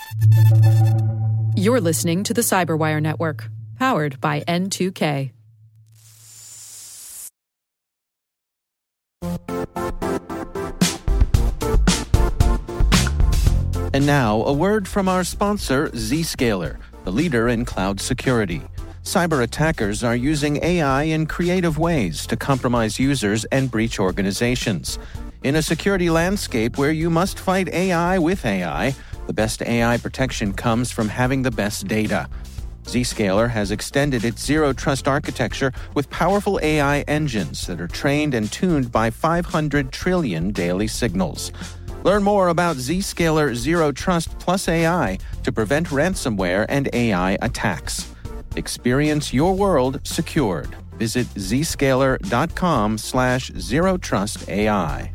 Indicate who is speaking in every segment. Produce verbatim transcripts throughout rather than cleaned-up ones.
Speaker 1: You're listening to the Cyberwire Network, powered by N two K.
Speaker 2: And now, a word from our sponsor, Zscaler, the leader in cloud security. Cyber attackers are using A I in creative ways to compromise users and breach organizations. In a security landscape where you must fight A I with A I, the best A I protection comes from having the best data. Zscaler has extended its zero-trust architecture with powerful A I engines that are trained and tuned by five hundred trillion daily signals. Learn more about Zscaler Zero Trust Plus A I to prevent ransomware and A I attacks. Experience your world secured. Visit zscaler.com slash zero trust AI.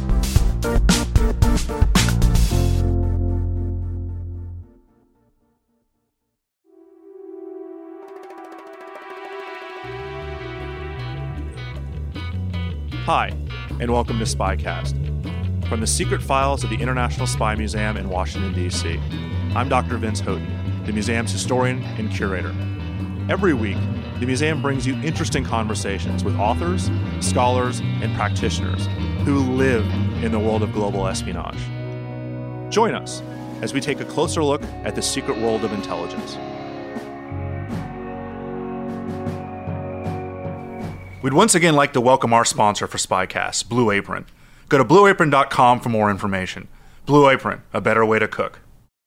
Speaker 3: Hi, and welcome to Spycast. From the secret files of the International Spy Museum in Washington, D C, I'm Doctor Vince Houghton, the museum's historian and curator. Every week, the museum brings you interesting conversations with authors, scholars, and practitioners who live in the world of global espionage. Join us as we take a closer look at the secret world of intelligence. We'd once again like to welcome our sponsor for Spycast, Blue Apron. Go to blue apron dot com for more information. Blue Apron, a better way to cook.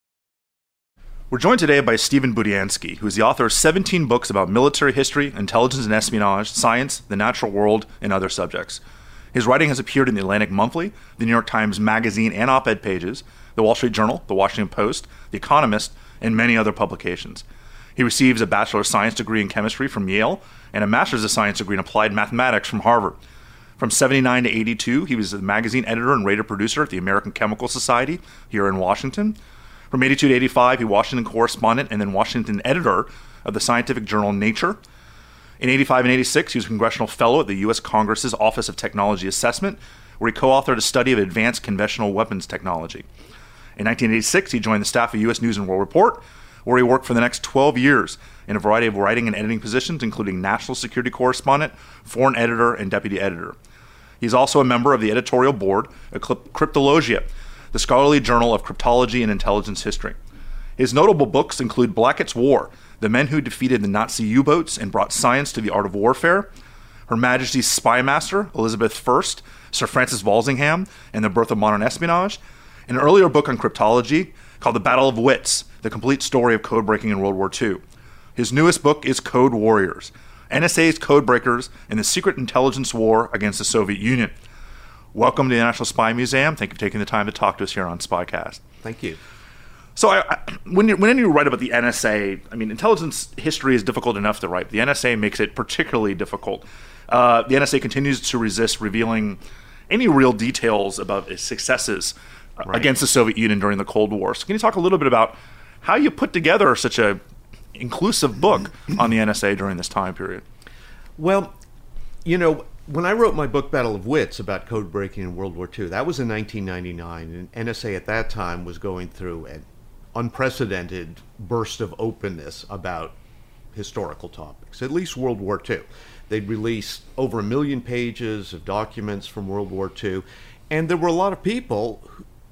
Speaker 3: We're joined today by Stephen Budiansky, who is the author of seventeen books about military history, intelligence and espionage, science, the natural world, and other subjects. His writing has appeared in the Atlantic Monthly, the New York Times Magazine and op-ed pages, the Wall Street Journal, the Washington Post, the Economist, and many other publications. He receives a Bachelor of Science degree in chemistry from Yale and a Master's of Science degree in applied mathematics from Harvard. From seventy-nine to eighty-two, he was the magazine editor and radio producer at the American Chemical Society here in Washington. From eighty-two to eighty-five, he was Washington correspondent and then Washington editor of the scientific journal Nature. In eighty-five and eighty-six, he was Congressional Fellow at the U S Congress's Office of Technology Assessment, where he co-authored a study of advanced conventional weapons technology. In nineteen eighty-six, he joined the staff of U S News and World Report, where he worked for the next twelve years in a variety of writing and editing positions, including national security correspondent, foreign editor, and deputy editor. He's also a member of the editorial board of Cryptologia, the scholarly journal of cryptology and intelligence history. His notable books include Blackett's War, The Men Who Defeated the Nazi U-Boats and Brought Science to the Art of Warfare, Her Majesty's Spy Master, Elizabeth the First, Sir Francis Walsingham, and the Birth of Modern Espionage, and an earlier book on cryptology called The Battle of Wits, The Complete Story of Codebreaking in World War Two. His newest book is Code Warriors, N S A's Codebreakers and the Secret Intelligence War Against the Soviet Union. Welcome to the National Spy Museum. Thank you for taking the time to talk to us here on Spycast.
Speaker 4: Thank you.
Speaker 3: So I, I, when, you, when you write about the N S A, I mean, intelligence history is difficult enough to write. The N S A makes it particularly difficult. Uh, the N S A continues to resist revealing any real details about its successes right. against the Soviet Union during the Cold War. So can you talk a little bit about how you put together such a inclusive book on the N S A during this time period?
Speaker 4: Well, you know, when I wrote my book Battle of Wits about code breaking in World War Two, that was in nineteen ninety-nine, and N S A at that time was going through an unprecedented burst of openness about historical topics, at least World War Two. They'd released over a million pages of documents from World War Two, and there were a lot of people,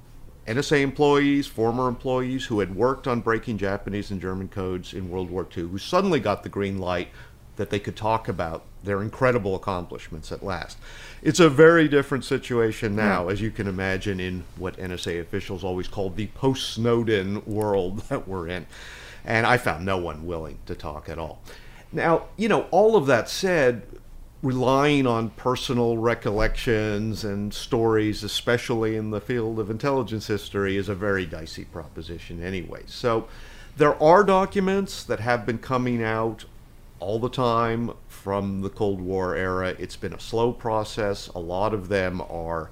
Speaker 4: N S A employees, former employees who had worked on breaking Japanese and German codes in World War Two, who suddenly got the green light that they could talk about their incredible accomplishments at last. It's a very different situation now, yeah. as you can imagine, in what N S A officials always called the post-Snowden world that we're in. And I found no one willing to talk at all. Now, you know, all of that said, relying on personal recollections and stories, especially in the field of intelligence history, is a very dicey proposition anyway. So there are documents that have been coming out all the time from the Cold War era. It's been a slow process. A lot of them are,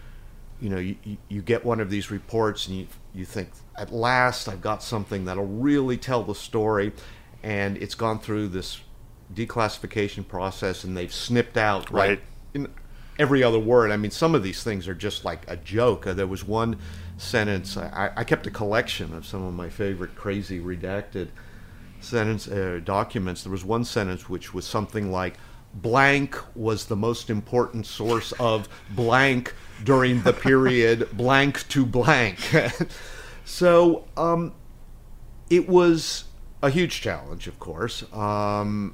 Speaker 4: you know, you, you get one of these reports and you, you think, at last I've got something that'll really tell the story, and it's gone through this declassification process and they've snipped out
Speaker 3: right
Speaker 4: like, in, every other word. I mean, some of these things are just like a joke. Uh, there was one sentence, I, I kept a collection of some of my favorite crazy redacted sentence uh, documents. There was one sentence which was something like, blank was the most important source of blank during the period blank to blank. So um, it was a huge challenge, of course. Um,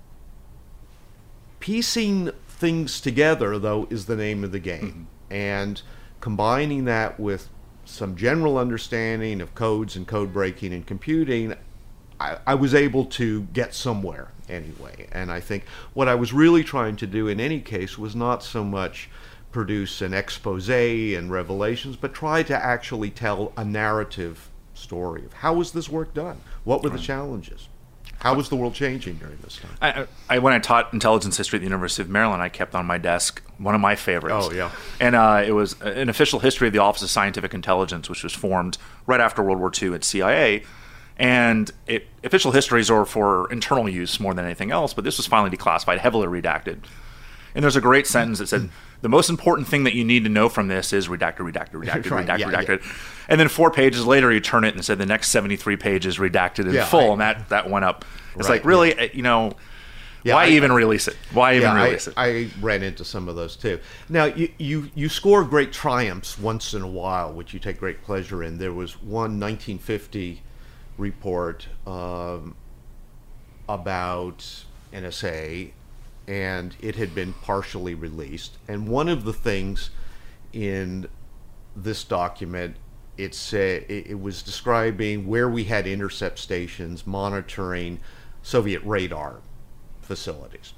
Speaker 4: piecing things together, though, is the name of the game. Mm-hmm. And combining that with some general understanding of codes and code breaking and computing, I, I was able to get somewhere anyway. And I think what I was really trying to do in any case was not so much produce an expose and revelations, but try to actually tell a narrative story of how was this work done? What were the challenges? How was the world changing during this time?
Speaker 3: I, I, when I taught intelligence history at the University of Maryland, I kept on my desk one of my favorites.
Speaker 4: Oh, yeah.
Speaker 3: And uh, it was an official history of the Office of Scientific Intelligence, which was formed right after World War Two at C I A. And it, official histories are for internal use more than anything else, but this was finally declassified, heavily redacted. And there's a great sentence that said, the most important thing that you need to know from this is redacted, redacted, redacted,
Speaker 4: right,
Speaker 3: redacted,
Speaker 4: yeah,
Speaker 3: redacted.
Speaker 4: Yeah.
Speaker 3: And then four pages later, you turn it and said the next seventy-three pages redacted in
Speaker 4: yeah,
Speaker 3: full,
Speaker 4: I,
Speaker 3: and that, that went up. It's
Speaker 4: right,
Speaker 3: like, really,
Speaker 4: yeah.
Speaker 3: you know,
Speaker 4: yeah,
Speaker 3: why
Speaker 4: I,
Speaker 3: even release it? Why even
Speaker 4: yeah,
Speaker 3: release
Speaker 4: I,
Speaker 3: it?
Speaker 4: I ran into some of those too. Now, you, you, you score great triumphs once in a while, which you take great pleasure in. There was one nineteen fifty report um, about N S A, and it had been partially released. And one of the things in this document, it's uh, it, it was describing where we had intercept stations monitoring Soviet radar facilities.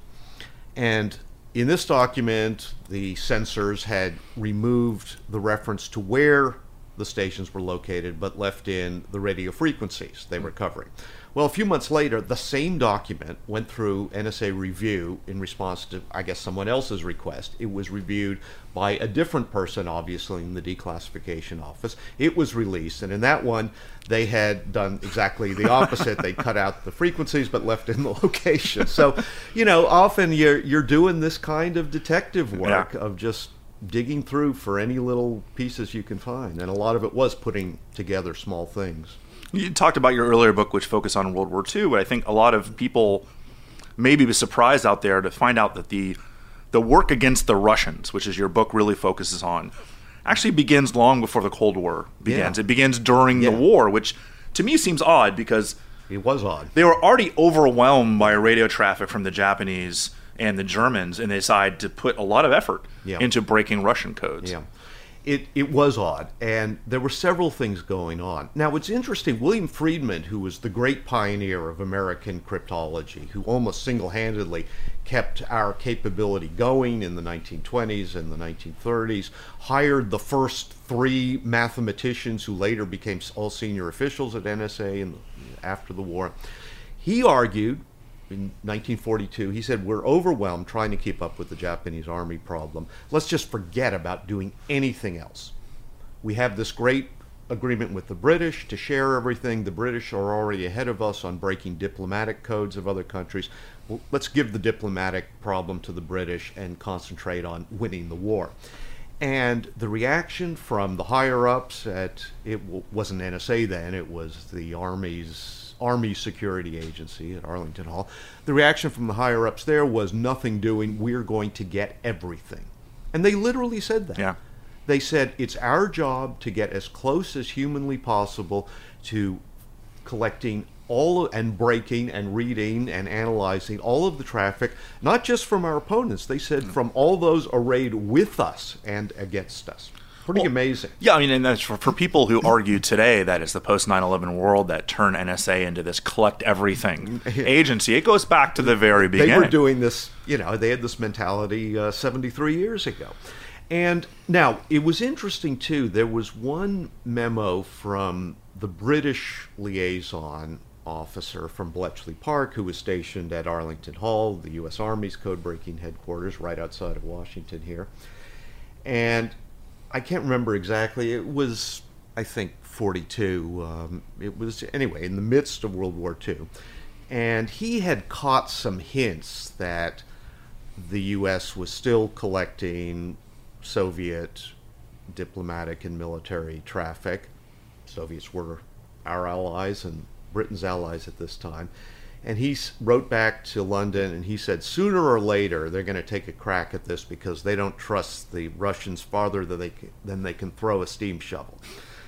Speaker 4: And in this document, the censors had removed the reference to where the stations were located, but left in the radio frequencies they were covering. Well, a few months later, the same document went through N S A review in response to, I guess, someone else's request. It was reviewed by a different person, obviously, in the declassification office. It was released, and in that one, they had done exactly the opposite. They cut out the frequencies, but left in the location. So, you know, often you're you're doing this kind of detective work
Speaker 3: yeah.
Speaker 4: of just digging through for any little pieces you can find, and a lot of it was putting together small things.
Speaker 3: You talked about your earlier book, which focused on World War Two, but I think a lot of people maybe be surprised out there to find out that the the work against the Russians, which is your book really focuses on, actually begins long before the Cold War begins.
Speaker 4: Yeah.
Speaker 3: It begins during
Speaker 4: yeah.
Speaker 3: the war, which to me seems odd because
Speaker 4: it was odd.
Speaker 3: They were already overwhelmed by radio traffic from the Japanese and the Germans, and they decided to put a lot of effort
Speaker 4: yeah.
Speaker 3: into breaking Russian codes.
Speaker 4: Yeah. It, it was odd, and there were several things going on. Now, it's interesting, William Friedman, who was the great pioneer of American cryptology, who almost single-handedly kept our capability going in the nineteen twenties and the nineteen thirties, hired the first three mathematicians who later became all senior officials at N S A and after the war. He argued, in nineteen forty-two, he said, we're overwhelmed trying to keep up with the Japanese army problem. Let's just forget about doing anything else. We have this great agreement with the British to share everything. The British are already ahead of us on breaking diplomatic codes of other countries. Well, let's give the diplomatic problem to the British and concentrate on winning the war. And the reaction from the higher-ups at, it wasn't N S A then, it was the Army's Army Security Agency at Arlington Hall. The reaction from the higher-ups there was nothing doing, we're going to get everything. And they literally said that.
Speaker 3: Yeah.
Speaker 4: They said, it's our job to get as close as humanly possible to collecting all of, and breaking and reading and analyzing all of the traffic, not just from our opponents. They said mm. from all those arrayed with us and against us. Pretty well, amazing.
Speaker 3: Yeah, I mean, and that's for, for people who argue today that it's the post nine eleven world that turned N S A into this collect everything agency. It goes back to the very beginning.
Speaker 4: They were doing this, you know, they had this mentality uh, seventy-three years ago. And now, it was interesting, too, there was one memo from the British liaison officer from Bletchley Park, who was stationed at Arlington Hall, the U S Army's code-breaking headquarters right outside of Washington here. And I can't remember exactly. It was, I think, forty-two. Um, it was, anyway, in the midst of World War Two. And he had caught some hints that the U S was still collecting Soviet diplomatic and military traffic. Soviets were our allies and Britain's allies at this time. And he wrote back to London and he said, sooner or later they're going to take a crack at this because they don't trust the Russians farther than they can, than they can throw a steam shovel.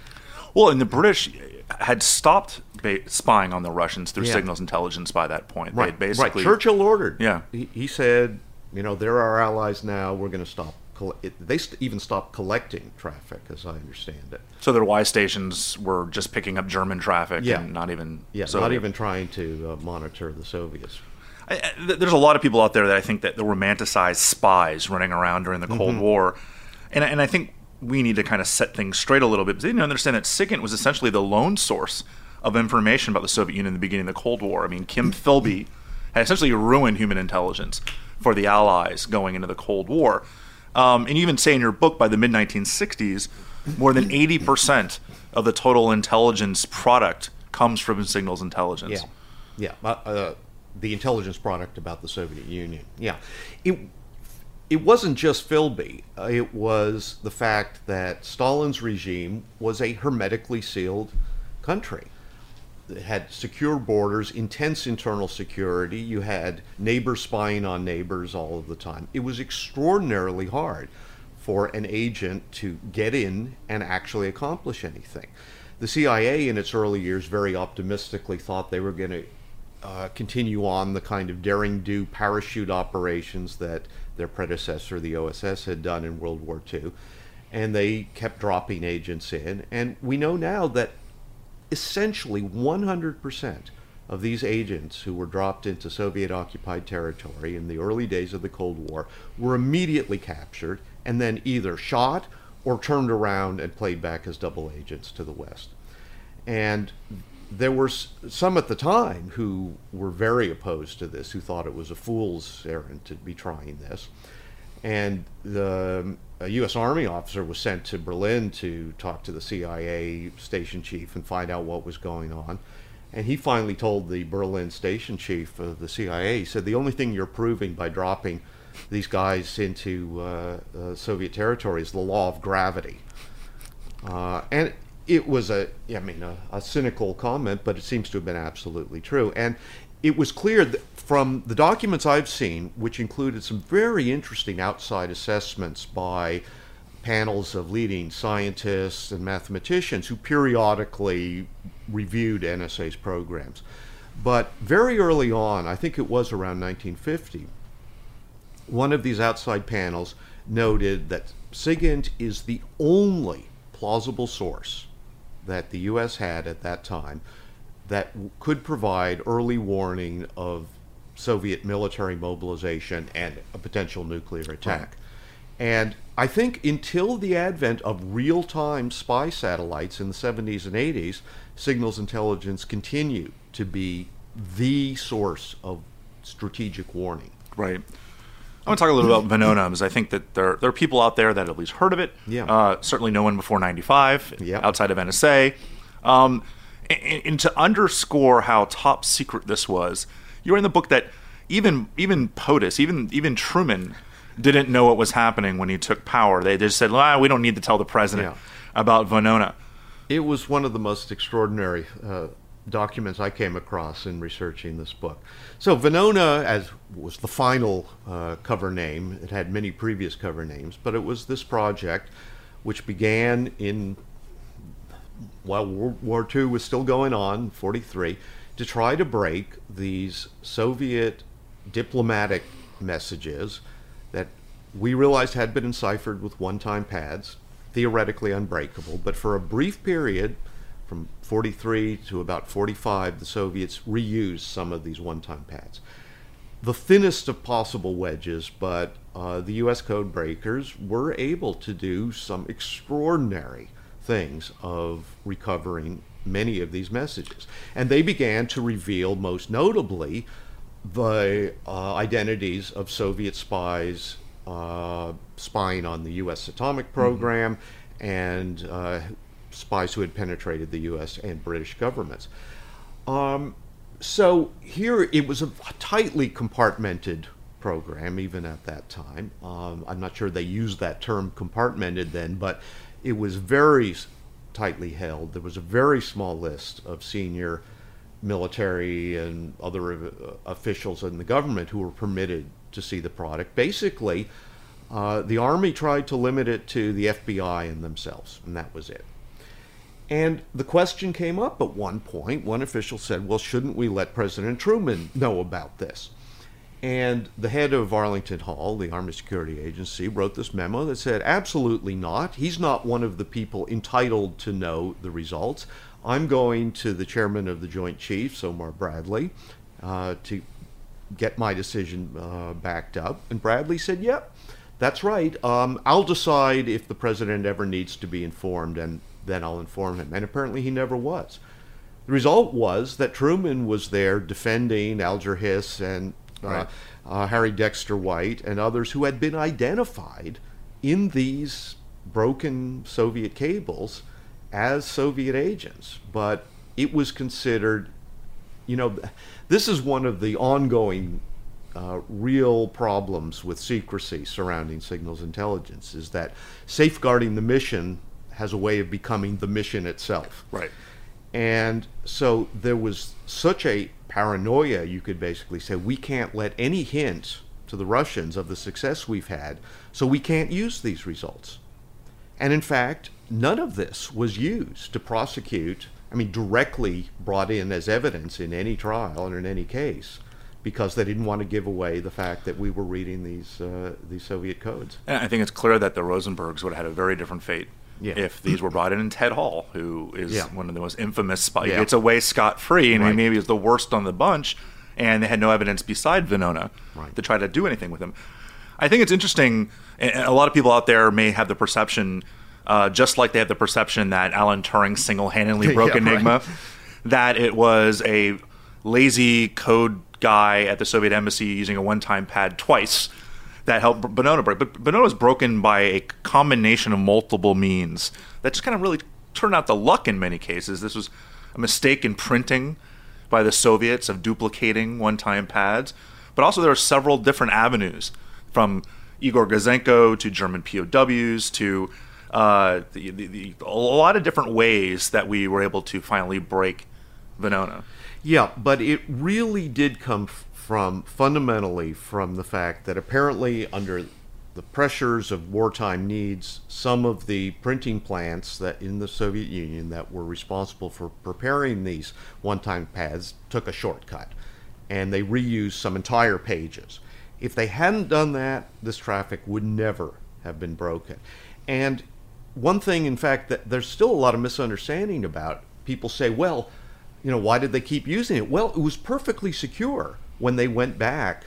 Speaker 3: Well, and the British had stopped ba- spying on the Russians through
Speaker 4: Yeah.
Speaker 3: signals intelligence by that point. They
Speaker 4: Right,
Speaker 3: had basically,
Speaker 4: right. Churchill ordered.
Speaker 3: Yeah.
Speaker 4: He, he said, you know, they're our allies now. We're going to stop. Coll- it, they st- even stopped collecting traffic, as I understand it.
Speaker 3: So their Y stations were just picking up German traffic
Speaker 4: Yeah.
Speaker 3: and not even
Speaker 4: Yeah,
Speaker 3: Soviet.
Speaker 4: not even trying to uh, monitor the Soviets.
Speaker 3: I, I, th- there's a lot of people out there that I think that romanticize spies running around during the Cold
Speaker 4: Mm-hmm.
Speaker 3: War, and and I think we need to kind of set things straight a little bit. Because they didn't understand that SIGINT was essentially the lone source of information about the Soviet Union in the beginning of the Cold War. I mean, Kim Philby had essentially ruined human intelligence for the Allies going into the Cold War. Um, and you even say in your book, by the mid nineteen sixties, more than eighty percent of the total intelligence product comes from signals intelligence.
Speaker 4: Yeah, yeah. Uh, uh, the intelligence product about the Soviet Union. Yeah, it it wasn't just Philby. Uh, it was the fact that Stalin's regime was a hermetically sealed country. It had secure borders, intense internal security. You had neighbors spying on neighbors all of the time. It was extraordinarily hard for an agent to get in and actually accomplish anything. The C I A in its early years very optimistically thought they were going to uh, continue on the kind of daring-do parachute operations that their predecessor, the O S S, had done in World War Two. And they kept dropping agents in. And we know now that essentially one hundred percent of these agents who were dropped into Soviet-occupied territory in the early days of the Cold War were immediately captured and then either shot or turned around and played back as double agents to the West. And there were some at the time who were very opposed to this, who thought it was a fool's errand to be trying this. And the a U S Army officer was sent to Berlin to talk to the C I A station chief and find out what was going on. And he finally told the Berlin station chief of the C I A, he said, the only thing you're proving by dropping these guys into uh, uh, Soviet territory is the law of gravity. Uh, and it was a, I mean, a, a cynical comment, but it seems to have been absolutely true. And it was clear that from the documents I've seen, which included some very interesting outside assessments by panels of leading scientists and mathematicians who periodically reviewed N S A's programs. But very early on, I think it was around nineteen fifty, one of these outside panels noted that SIGINT is the only plausible source that the U S had at that time that could provide early warning of Soviet military mobilization and a potential nuclear attack. Right. And I think until the advent of real-time spy satellites in the seventies and eighties, signals intelligence continued to be the source of strategic warning.
Speaker 3: Right. I want to talk a little about Venona, because I think that there, there are people out there that have at least heard of it.
Speaker 4: Yeah.
Speaker 3: Uh, certainly no one before ninety-five,
Speaker 4: yeah.
Speaker 3: outside of N S A. Um, and, and to underscore how top secret this was, you were in the book that even even POTUS, even even Truman, didn't know what was happening when he took power. They just said, ah, we don't need to tell the president
Speaker 4: yeah.
Speaker 3: about Venona.
Speaker 4: It was one of the most extraordinary uh, documents I came across in researching this book. So Venona, as was the final uh, cover name, it had many previous cover names, but it was this project which began in, while World War Two was still going on, forty-three, to try to break these Soviet diplomatic messages that we realized had been enciphered with one-time pads, theoretically unbreakable, but for a brief period, from forty-three to about forty-five, the Soviets reused some of these one-time pads. The thinnest of possible wedges, but uh, the U S code breakers were able to do some extraordinary things of recovering many of these messages. And they began to reveal, most notably, the uh, identities of Soviet spies uh, spying on the U S atomic program mm-hmm. and uh, spies who had penetrated the U S and British governments. Um, so here it was a tightly compartmented program, even at that time. Um, I'm not sure they used that term compartmented then, but it was very tightly held. There was a very small list of senior military and other uh, officials in the government who were permitted to see the product. Basically, uh, the Army tried to limit it to the F B I and themselves, and that was it. And the question came up at one point. One official said, well, shouldn't we let President Truman know about this? And the head of Arlington Hall, the Army Security Agency, wrote this memo that said, absolutely not. He's not one of the people entitled to know the results. I'm going to the chairman of the Joint Chiefs, Omar Bradley, uh, to get my decision uh, backed up. And Bradley said, yep, that's right. Um, I'll decide if the president ever needs to be informed, and then I'll inform him. And apparently he never was. The result was that Truman was there defending Alger Hiss and uh, right. uh, Harry Dexter White and others who had been identified in these broken Soviet cables as Soviet agents. But it was considered, you know, this is one of the ongoing uh, real problems with secrecy surrounding signals intelligence, is that safeguarding the mission has a way of becoming the mission itself.
Speaker 3: Right.
Speaker 4: And so there was such a paranoia, you could basically say, we can't let any hint to the Russians of the success we've had, so we can't use these results. And in fact, none of this was used to prosecute, I mean, directly brought in as evidence in any trial or in any case, because they didn't want to give away the fact that we were reading these uh, these Soviet codes.
Speaker 3: And I think it's clear that the Rosenbergs would have had a very different fate yeah. if these were brought in. And Ted Hall, who is yeah. one of the most infamous spies, yeah. gets away scot-free, and right. he maybe is the worst on the bunch, and they had no evidence beside Venona right. to try to do anything with him. I think it's interesting, and a lot of people out there may have the perception, uh, just like they have the perception that Alan Turing single-handedly broke yeah, Enigma, right. that it was a lazy code guy at the Soviet embassy using a one-time pad twice that helped Venona break. But Venona was broken by a combination of multiple means that just kind of really turned out to luck in many cases. This was a mistake in printing by the Soviets of duplicating one-time pads. But also there are several different avenues, from Igor Gazenko to German P O Ws to uh, the, the, the, a lot of different ways that we were able to finally break Venona.
Speaker 4: Yeah, but it really did come from, fundamentally, from the fact that apparently under the pressures of wartime needs, some of the printing plants that in the Soviet Union that were responsible for preparing these one-time pads took a shortcut, and they reused some entire pages. If they hadn't done that, this traffic would never have been broken. And one thing, in fact, that there's still a lot of misunderstanding about, people say, well, you know, why did they keep using it? Well, it was perfectly secure when they went back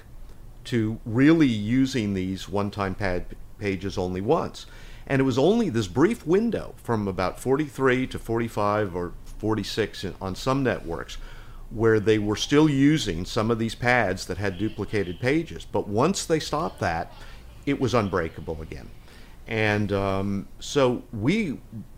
Speaker 4: to really using these one-time pad pages only once. And it was only this brief window from about forty-three to forty-five or forty-six on some networks where they were still using some of these pads that had duplicated pages. But once they stopped that, it was unbreakable again. And um, so we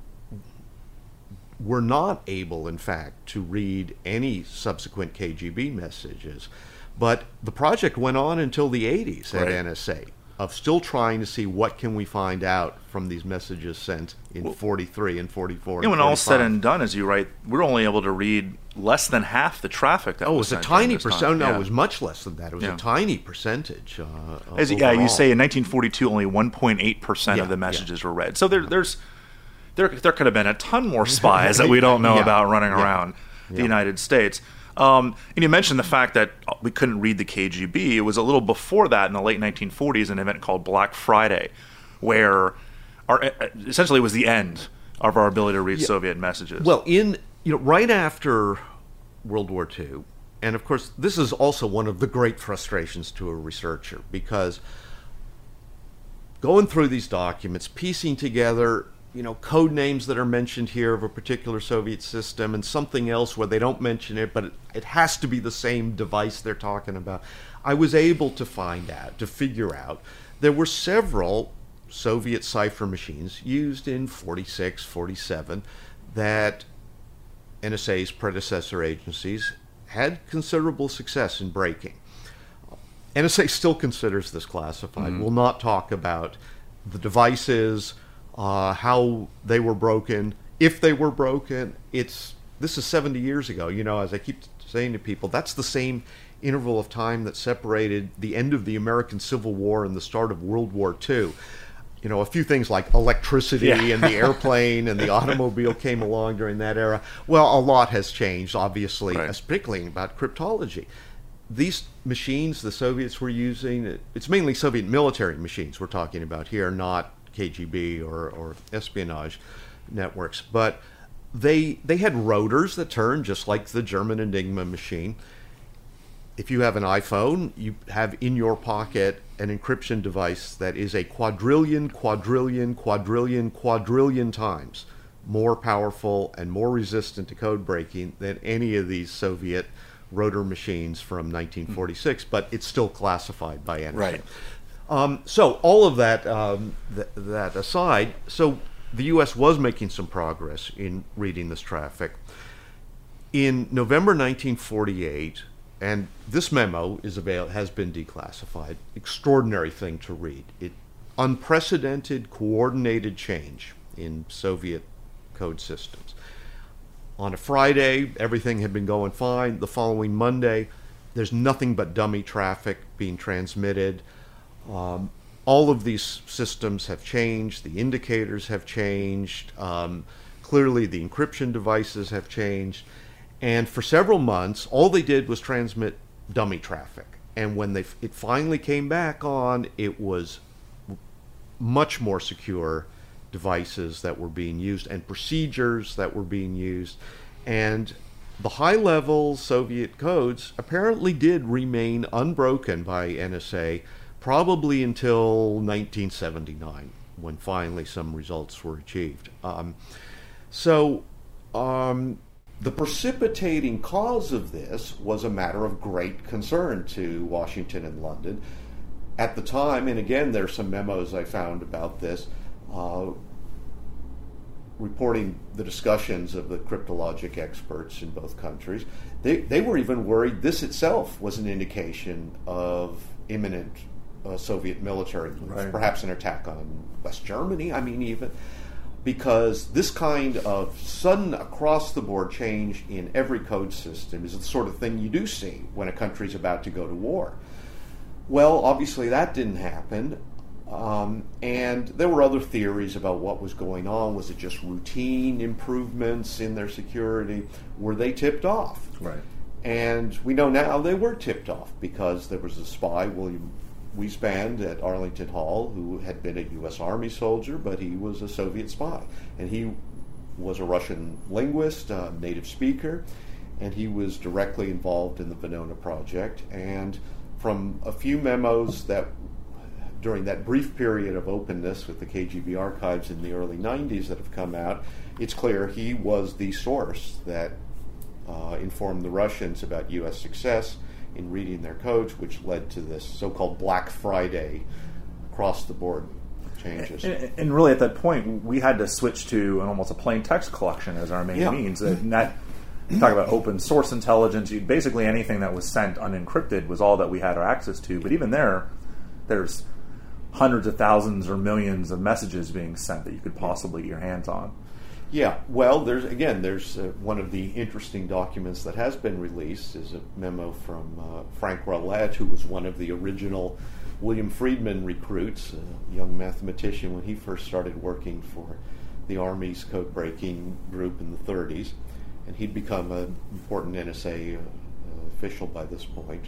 Speaker 4: were not able, in fact, to read any subsequent K G B messages. But the project went on until the eighties at right. N S A, of still trying to see what can we find out from these messages sent in well, forty-three and forty-four.
Speaker 3: Yeah, when all said and done, as you write, we're only able to read less than half the traffic that
Speaker 4: oh,
Speaker 3: was
Speaker 4: it was a tiny percent. No, yeah. it was much less than that. It was
Speaker 3: yeah.
Speaker 4: a tiny percentage. Uh,
Speaker 3: as yeah, you say, in nineteen forty-two, only one point eight percent yeah, of the messages yeah. were read. So there, yeah. there's there there could have been a ton more spies that we don't know
Speaker 4: yeah.
Speaker 3: about running
Speaker 4: yeah.
Speaker 3: around
Speaker 4: yeah.
Speaker 3: the United States. Um, and you mentioned the fact that we couldn't read the K G B. It was a little before that, in the late nineteen forties, an event called Black Friday, where our, essentially it was the end of our ability to read yeah. Soviet messages.
Speaker 4: Well, in you know, right after World War Two, and of course this is also one of the great frustrations to a researcher, because going through these documents, piecing together, you know, code names that are mentioned here of a particular Soviet system and something else where they don't mention it, but it, it has to be the same device they're talking about. I was able to find out, to figure out, there were several Soviet cipher machines used in forty-six, forty-seven that N S A's predecessor agencies had considerable success in breaking. N S A still considers this classified. Mm-hmm. Will not talk about the devices, uh, how they were broken, if they were broken. It's this is seventy years ago. You know, as I keep saying to people, that's the same interval of time that separated the end of the American Civil War and the start of World War Two. You know, a few things like electricity yeah. and the airplane and the automobile came along during that era. Well, a lot has changed, obviously, right. particularly about cryptology. These machines the Soviets were using, it's mainly Soviet military machines we're talking about here, not K G B or, or espionage networks. But they they had rotors that turned just like the German Enigma machine. If you have an iPhone, you have in your pocket an encryption device that is a quadrillion, quadrillion, quadrillion, quadrillion times more powerful and more resistant to code breaking than any of these Soviet rotor machines from nineteen forty-six, but it's still classified by N S A.
Speaker 3: Right.
Speaker 4: Um, so all of that, um, th- that aside, so the U S was making some progress in reading this traffic. In November nineteen forty-eight, and this memo is avail- has been declassified. Extraordinary thing to read. It unprecedented, coordinated change in Soviet code systems. On a Friday, everything had been going fine. The following Monday, there's nothing but dummy traffic being transmitted. Um, all of these systems have changed. The indicators have changed. Um, clearly, the encryption devices have changed. And for several months, all they did was transmit dummy traffic. And when they it finally came back on, it was much more secure devices that were being used and procedures that were being used. And the high-level Soviet codes apparently did remain unbroken by N S A probably until nineteen seventy-nine, when finally some results were achieved. Um, so... Um, The precipitating cause of this was a matter of great concern to Washington and London. At the time, and again, there's some memos I found about this, uh, reporting the discussions of the cryptologic experts in both countries. They, they were even worried this itself was an indication of imminent uh, Soviet military moves, right. Perhaps an attack on West Germany, I mean, even. Because this kind of sudden across-the-board change in every code system is the sort of thing you do see when a country's about to go to war. Well, obviously that didn't happen, um, and there were other theories about what was going on. Was it just routine improvements in their security? Were they tipped off?
Speaker 3: Right.
Speaker 4: And we know now they were tipped off because there was a spy, William Wiesband at Arlington Hall, who had been a U S Army soldier, but he was a Soviet spy. And he was a Russian linguist, a native speaker, and he was directly involved in the Venona project. And from a few memos that, during that brief period of openness with the K G B archives in the early nineties that have come out, it's clear he was the source that uh, informed the Russians about U S success in reading their codes, which led to this so-called Black Friday across-the-board changes.
Speaker 3: And, and really, at that point, we had to switch to an almost a plain text collection as our main yeah. means. And that, you talk about open source intelligence, you, basically anything that was sent unencrypted was all that we had access to. But even there, there's hundreds of thousands or millions of messages being sent that you could possibly get your hands on.
Speaker 4: Yeah, well, there's again, there's uh, one of the interesting documents that has been released is a memo from uh, Frank Rowlett, who was one of the original William Friedman recruits, a young mathematician when he first started working for the Army's code-breaking group in the thirties, and he'd become an important N S A uh, official by this point.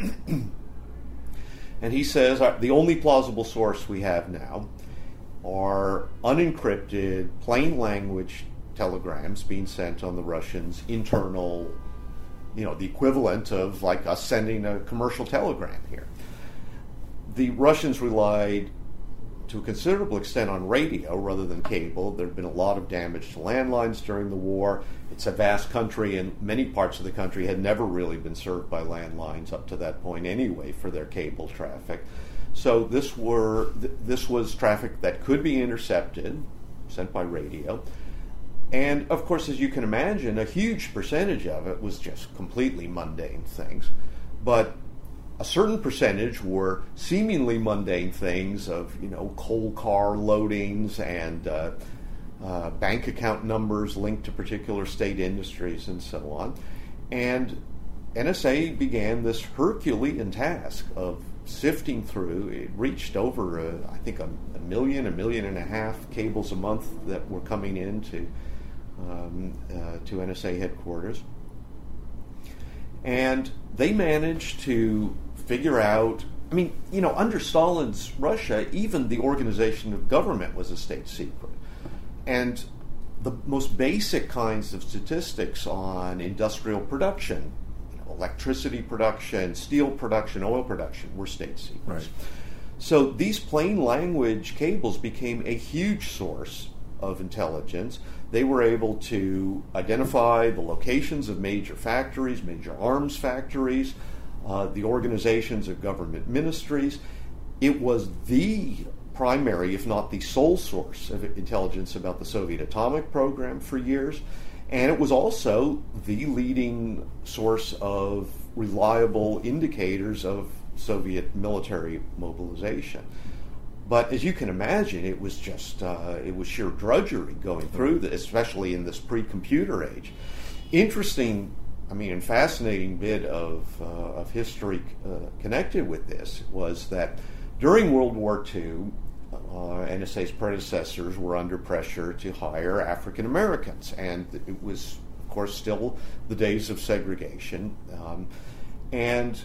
Speaker 4: And he says, uh, the only plausible source we have now are unencrypted, plain language telegrams being sent on the Russians' internal, you know, the equivalent of like us sending a commercial telegram here. The Russians relied to a considerable extent on radio rather than cable. There had been a lot of damage to landlines during the war. It's a vast country, and many parts of the country had never really been served by landlines up to that point anyway for their cable traffic. So this were th- this was traffic that could be intercepted, sent by radio. And, of course, as you can imagine, a huge percentage of it was just completely mundane things. But a a certain percentage were seemingly mundane things of, you know, coal car loadings and uh, uh, bank account numbers linked to particular state industries and so on. And N S A began this Herculean task of sifting through. It reached over, uh, I think, a, a million, a million and a half cables a month that were coming into um, uh, to N S A headquarters. And they managed to figure out, I mean, you know, under Stalin's Russia, even the organization of government was a state secret. And the most basic kinds of statistics on industrial production, you know, electricity production, steel production, oil production, were state secrets.
Speaker 3: Right.
Speaker 4: So these plain language cables became a huge source of intelligence. They were able to identify the locations of major factories, major arms factories, uh, the organizations of government ministries. It was the primary, if not the sole source of intelligence about the Soviet atomic program for years. And it was also the leading source of reliable indicators of Soviet military mobilization. But as you can imagine, it was just, uh, it was sheer drudgery going through this, especially in this pre-computer age. Interesting, I mean, and fascinating bit of, uh, of history uh, connected with this was that during World War Two, uh, N S A's predecessors were under pressure to hire African Americans. And it was, of course, still the days of segregation. Um, and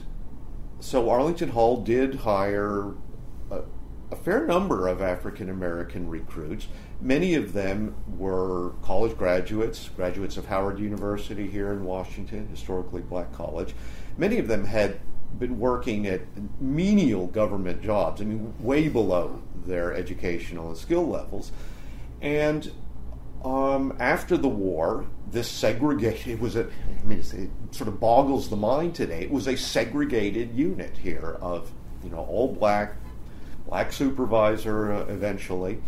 Speaker 4: so Arlington Hall did hire a, a fair number of African American recruits. Many of them were college graduates, graduates of Howard University here in Washington, historically black college. Many of them had been working at menial government jobs, I mean, way below their educational and skill levels. And um, after the war, this segregated, it was a, I mean, it sort of boggles the mind today. It was a segregated unit here of, you know, all black, black supervisor uh, eventually.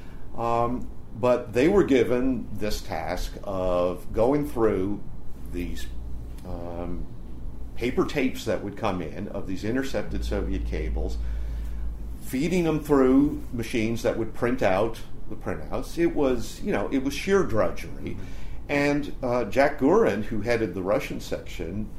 Speaker 4: Um, but they were given this task of going through these um, paper tapes that would come in of these intercepted Soviet cables, feeding them through machines that would print out the printouts. It was, you know, it was sheer drudgery. And uh, Jack Gurin, who headed the Russian section,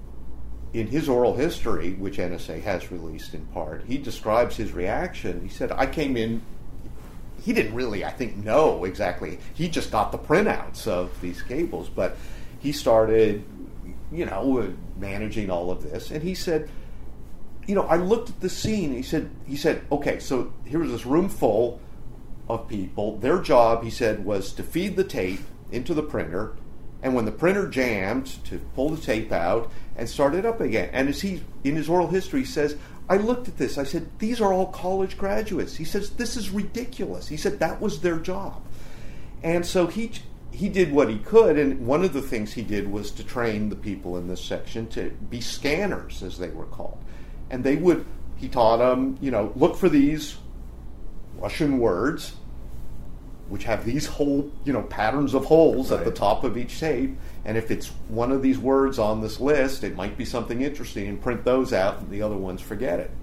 Speaker 4: in his oral history, which N S A has released in part, he describes his reaction. He said, I came in, he didn't really, I think, know exactly. He just got the printouts of these cables, but he started, you know, managing all of this. And he said, you know, I looked at the scene. He said, he said, okay, so here was this room full of people. Their job, he said, was to feed the tape into the printer, and when the printer jammed, to pull the tape out and start it up again. And as he, in his oral history, he says, I looked at this. I said, these are all college graduates. He says, this is ridiculous. He said, that was their job. And so he he did what he could, and one of the things he did was to train the people in this section to be scanners, as they were called. And they would, he taught them, you know, look for these Russian words, which have these whole, you know, patterns of holes right at the top of each tape. And if it's one of these words on this list, it might be something interesting, and print those out, and the other ones forget it.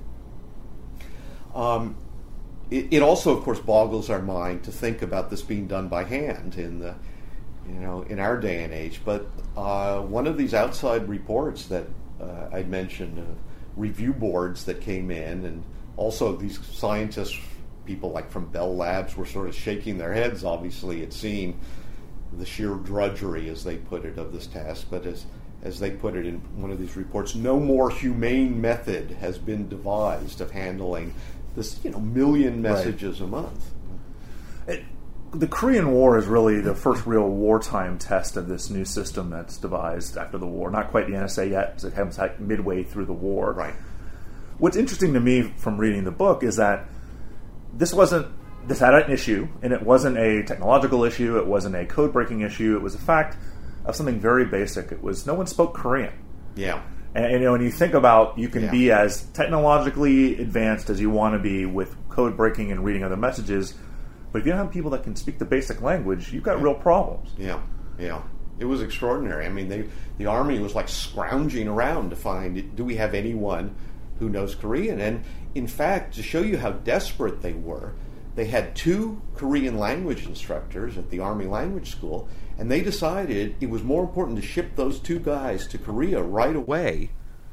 Speaker 4: Um, it, it also, of course, boggles our mind to think about this being done by hand in the, you know, in our day and age. But uh, one of these outside reports that uh, I mentioned, uh, review boards that came in, and also these scientists, people like from Bell Labs, were sort of shaking their heads, obviously, at seeing the sheer drudgery, as they put it, of this task. But as as they put it in one of these reports, no more humane method has been devised of handling this, you know, million messages right a month.
Speaker 3: It, the Korean War is really the first real wartime test of this new system that's devised after the war. Not quite the N S A yet, because it comes like midway through the war.
Speaker 4: Right.
Speaker 3: What's interesting to me from reading the book is that this wasn't, this had an issue, and it wasn't a technological issue, it wasn't a code-breaking issue, it was a fact of something very basic. It was no one spoke Korean.
Speaker 4: Yeah.
Speaker 3: And, you know, when you think about, you can
Speaker 4: yeah.
Speaker 3: be as technologically advanced as you want to be with code-breaking and reading other messages, but if you don't have people that can speak the basic language, you've got
Speaker 4: yeah.
Speaker 3: real problems.
Speaker 4: Yeah, yeah. It was extraordinary. I mean, they, the Army was like scrounging around to find, do we have anyone who knows Korean. And in fact, to show you how desperate they were, they had two Korean language instructors at the Army Language School, and they decided it was more important to ship those two guys to Korea right away,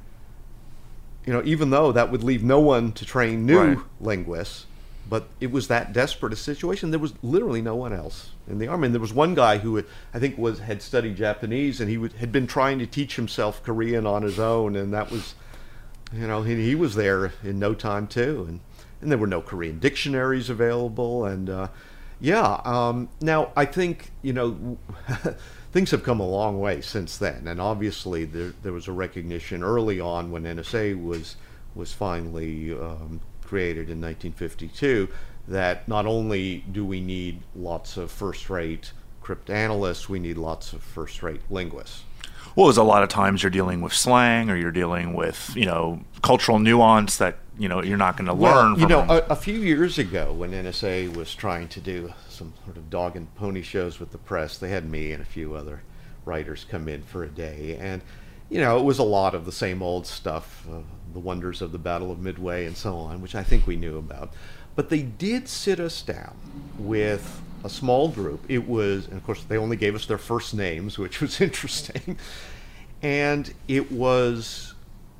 Speaker 4: you know, even though that would leave no one to train new
Speaker 3: Right.
Speaker 4: linguists. But it was that desperate a situation. There was literally no one else in the Army. And there was one guy who had, I think was had studied Japanese, and he would, had been trying to teach himself Korean on his own, and that was, you know, he, he was there in no time too. And and there were no Korean dictionaries available, and uh, yeah. Um, now I think, you know, things have come a long way since then, and obviously there there was a recognition early on when N S A was was finally um, created in nineteen fifty-two that not only do we need lots of first-rate cryptanalysts, we need lots of first-rate linguists.
Speaker 3: Well, it was a lot of times you're dealing with slang, or you're dealing with, you know, cultural nuance that, you know, you're not going to learn.
Speaker 4: Well, you know,
Speaker 3: from
Speaker 4: a, a few years ago when N S A was trying to do some sort of dog and pony shows with the press, they had me and a few other writers come in for a day, and you know, it was a lot of the same old stuff, uh, the wonders of the Battle of Midway and so on, which I think we knew about. But they did sit us down with a small group. It was, and of course, they only gave us their first names, which was interesting. And it was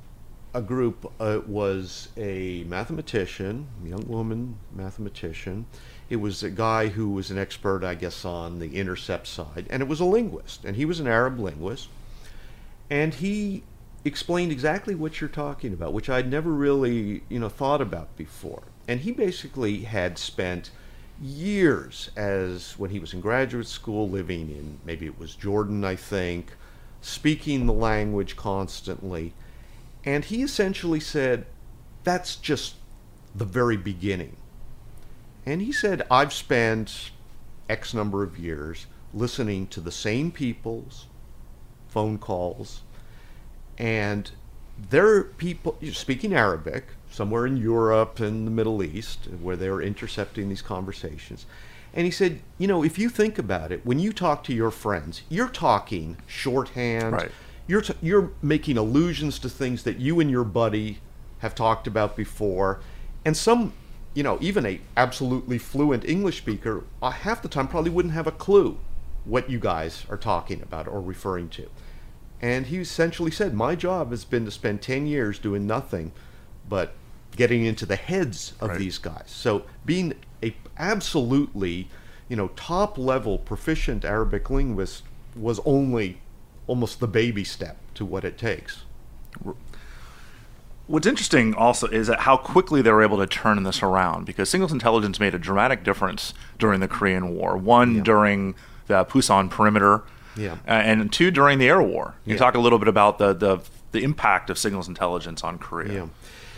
Speaker 4: a group, uh, it was a mathematician, a young woman mathematician. It was a guy who was an expert, I guess, on the intercept side. And it was a linguist, and he was an Arab linguist. And he explained exactly what you're talking about, which I'd never really, you know, thought about before. And he basically had spent years as, when he was in graduate school, living in, maybe it was Jordan, I think, speaking the language constantly. And he essentially said, that's just the very beginning. And he said, I've spent X number of years listening to the same people's phone calls, and there are people speaking Arabic somewhere in Europe and the Middle East where they were intercepting these conversations. And he said, you know, if you think about it, when you talk to your friends, you're talking shorthand.
Speaker 3: Right.
Speaker 4: You're t- you're making allusions to things that you and your buddy have talked about before, and some, you know, even a absolutely fluent English speaker, uh, half the time probably wouldn't have a clue what you guys are talking about or referring to. And he essentially said, my job has been to spend ten years doing nothing but getting into the heads of
Speaker 3: Right.
Speaker 4: these guys. So being a absolutely, you know, top level proficient Arabic linguist was only almost the baby step to what it takes.
Speaker 3: What's interesting also is that how quickly they were able to turn this around, because signals intelligence made a dramatic difference during the Korean War. One,
Speaker 4: Yeah.
Speaker 3: during the Pusan perimeter,
Speaker 4: Yeah.
Speaker 3: uh, and two, during the air war. You
Speaker 4: Yeah.
Speaker 3: talk a little bit about the, the the impact of signals intelligence on Korea.
Speaker 4: Yeah.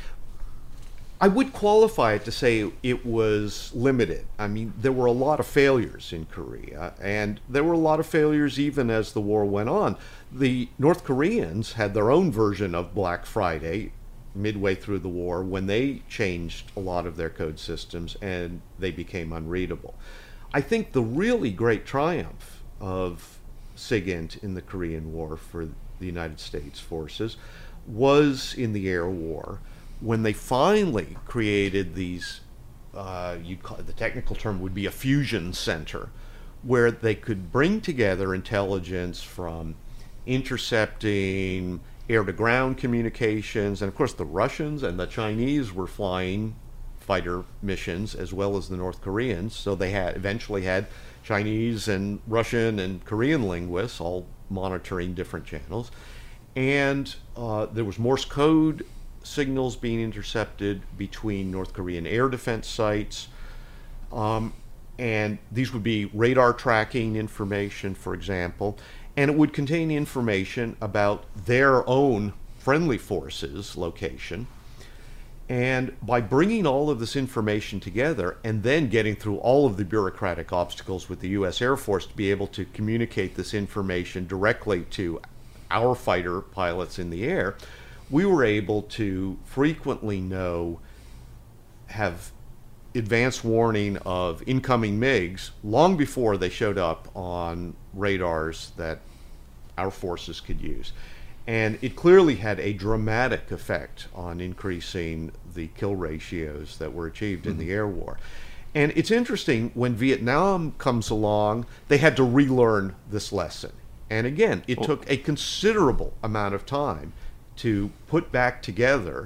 Speaker 4: I would qualify it to say it was limited. I mean, there were a lot of failures in Korea, and there were a lot of failures even as the war went on. The North Koreans had their own version of Black Friday midway through the war when they changed a lot of their code systems and they became unreadable. I think the really great triumph of SIGINT in the Korean War for the United States forces was in the air war, when they finally created these, uh, you'd call it, the technical term would be a fusion center, where they could bring together intelligence from intercepting air-to-ground communications, and of course the Russians and the Chinese were flying fighter missions as well as the North Koreans, so they had eventually had Chinese and Russian and Korean linguists all monitoring different channels, and uh, there was Morse code signals being intercepted between North Korean air defense sites, um, and these would be radar tracking information, for example, and it would contain information about their own friendly forces' location. And by bringing all of this information together and then getting through all of the bureaucratic obstacles with the U S Air Force to be able to communicate this information directly to our fighter pilots in the air, we were able to frequently know, have advance warning of incoming MiGs long before they showed up on radars that our forces could use. And it clearly had a dramatic effect on increasing the kill ratios that were achieved in mm-hmm. the air war. And it's interesting, when Vietnam comes along, they had to relearn this lesson. And again, it well, took a considerable amount of time to put back together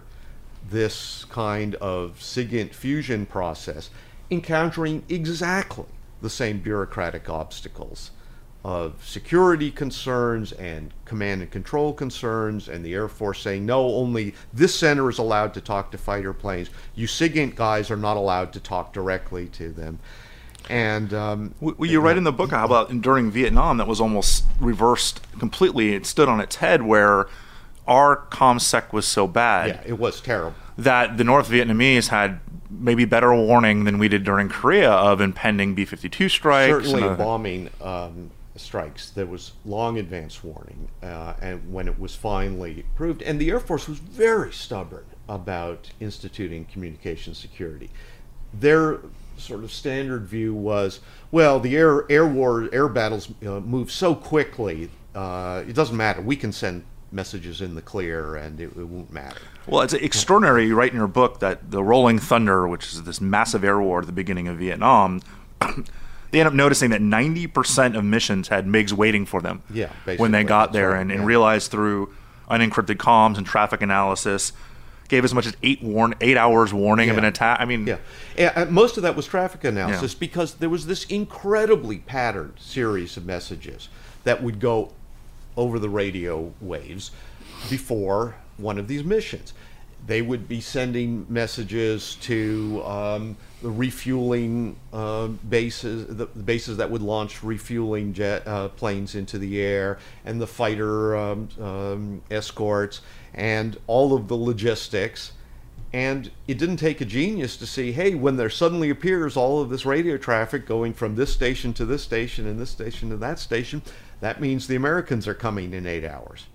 Speaker 4: this kind of SIGINT fusion process, encountering exactly the same bureaucratic obstacles of security concerns and command and control concerns, and the Air Force saying, no, only this center is allowed to talk to fighter planes. You SIGINT guys are not allowed to talk directly to them. And um,
Speaker 3: well, you write in the book how about during Vietnam that was almost reversed completely. It stood on its head, where our ComSec was so bad.
Speaker 4: Yeah, it was terrible.
Speaker 3: That the North Vietnamese had maybe better warning than we did during Korea of impending B fifty-two strikes.
Speaker 4: Certainly
Speaker 3: and,
Speaker 4: bombing um, strikes. There was long advance warning, uh, and when it was finally proved, and the Air Force was very stubborn about instituting communication security. Their sort of standard view was, well, the air air war air battles uh, move so quickly, uh, it doesn't matter. We can send messages in the clear, and it, it won't matter.
Speaker 3: Well, it's extraordinary. You write in your book that the Rolling Thunder, which is this massive air war at the beginning of Vietnam, they end up noticing that ninety percent of missions had MiGs waiting for them
Speaker 4: yeah,
Speaker 3: when they got there,
Speaker 4: right,
Speaker 3: and, and
Speaker 4: yeah.
Speaker 3: realized through unencrypted comms and traffic analysis, gave as much as eight warn eight hours warning
Speaker 4: yeah.
Speaker 3: of an attack. I mean,
Speaker 4: yeah, yeah most of that was traffic analysis
Speaker 3: yeah.
Speaker 4: because there was this incredibly patterned series of messages that would go over the radio waves before one of these missions. They would be sending messages to um, the refueling uh, bases, the, the bases that would launch refueling jet uh, planes into the air, and the fighter um, um, escorts, and all of the logistics. And it didn't take a genius to see, hey, when there suddenly appears all of this radio traffic going from this station to this station and this station to that station, that means the Americans are coming in eight hours.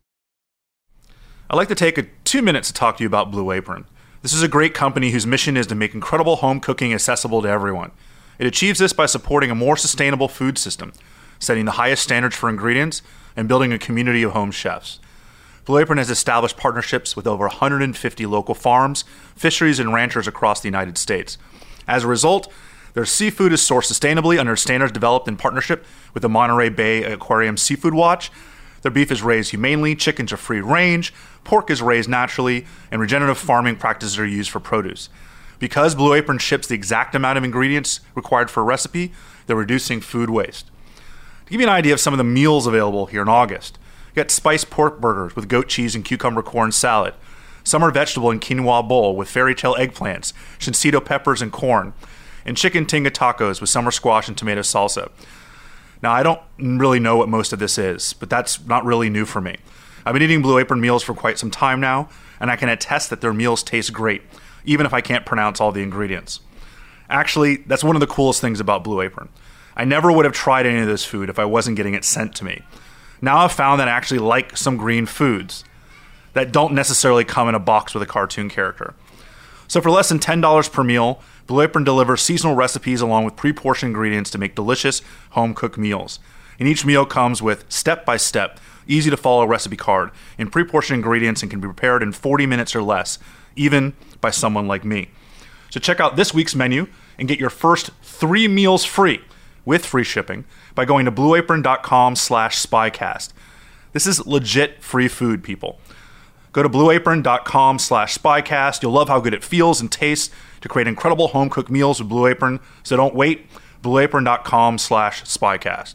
Speaker 3: I'd like to take a two minutes to talk to you about Blue Apron. This is a great company whose mission is to make incredible home cooking accessible to everyone. It achieves this by supporting a more sustainable food system, setting the highest standards for ingredients, and building a community of home chefs. Blue Apron has established partnerships with over one hundred fifty local farms, fisheries, and ranchers across the United States. As a result, their seafood is sourced sustainably under standards developed in partnership with the Monterey Bay Aquarium Seafood Watch. Their beef is raised humanely, chickens are free range, pork is raised naturally, and regenerative farming practices are used for produce. Because Blue Apron ships the exact amount of ingredients required for a recipe, they're reducing food waste. To give you an idea of some of the meals available here in August, you got spiced pork burgers with goat cheese and cucumber corn salad, summer vegetable and quinoa bowl with fairy tale eggplants, shinsito peppers and corn, and chicken tinga tacos with summer squash and tomato salsa. Now, I don't really know what most of this is, but that's not really new for me. I've been eating Blue Apron meals for quite some time now, and I can attest that their meals taste great, even if I can't pronounce all the ingredients. Actually, that's one of the coolest things about Blue Apron. I never would have tried any of this food if I wasn't getting it sent to me. Now I've found that I actually like some green foods that don't necessarily come in a box with a cartoon character. So for less than ten dollars per meal, Blue Apron delivers seasonal recipes along with pre-portioned ingredients to make delicious home-cooked meals. And each meal comes with step-by-step, easy-to-follow recipe card and pre-portioned ingredients and can be prepared in forty minutes or less, even by someone like me. So check out this week's menu and get your first three meals free with free shipping by going to blueapron.com slash spycast. This is legit free food, people. Go to blueapron.com slash spycast. You'll love how good it feels and tastes to create incredible home-cooked meals with Blue Apron. So don't wait. blueapron.com slash spycast.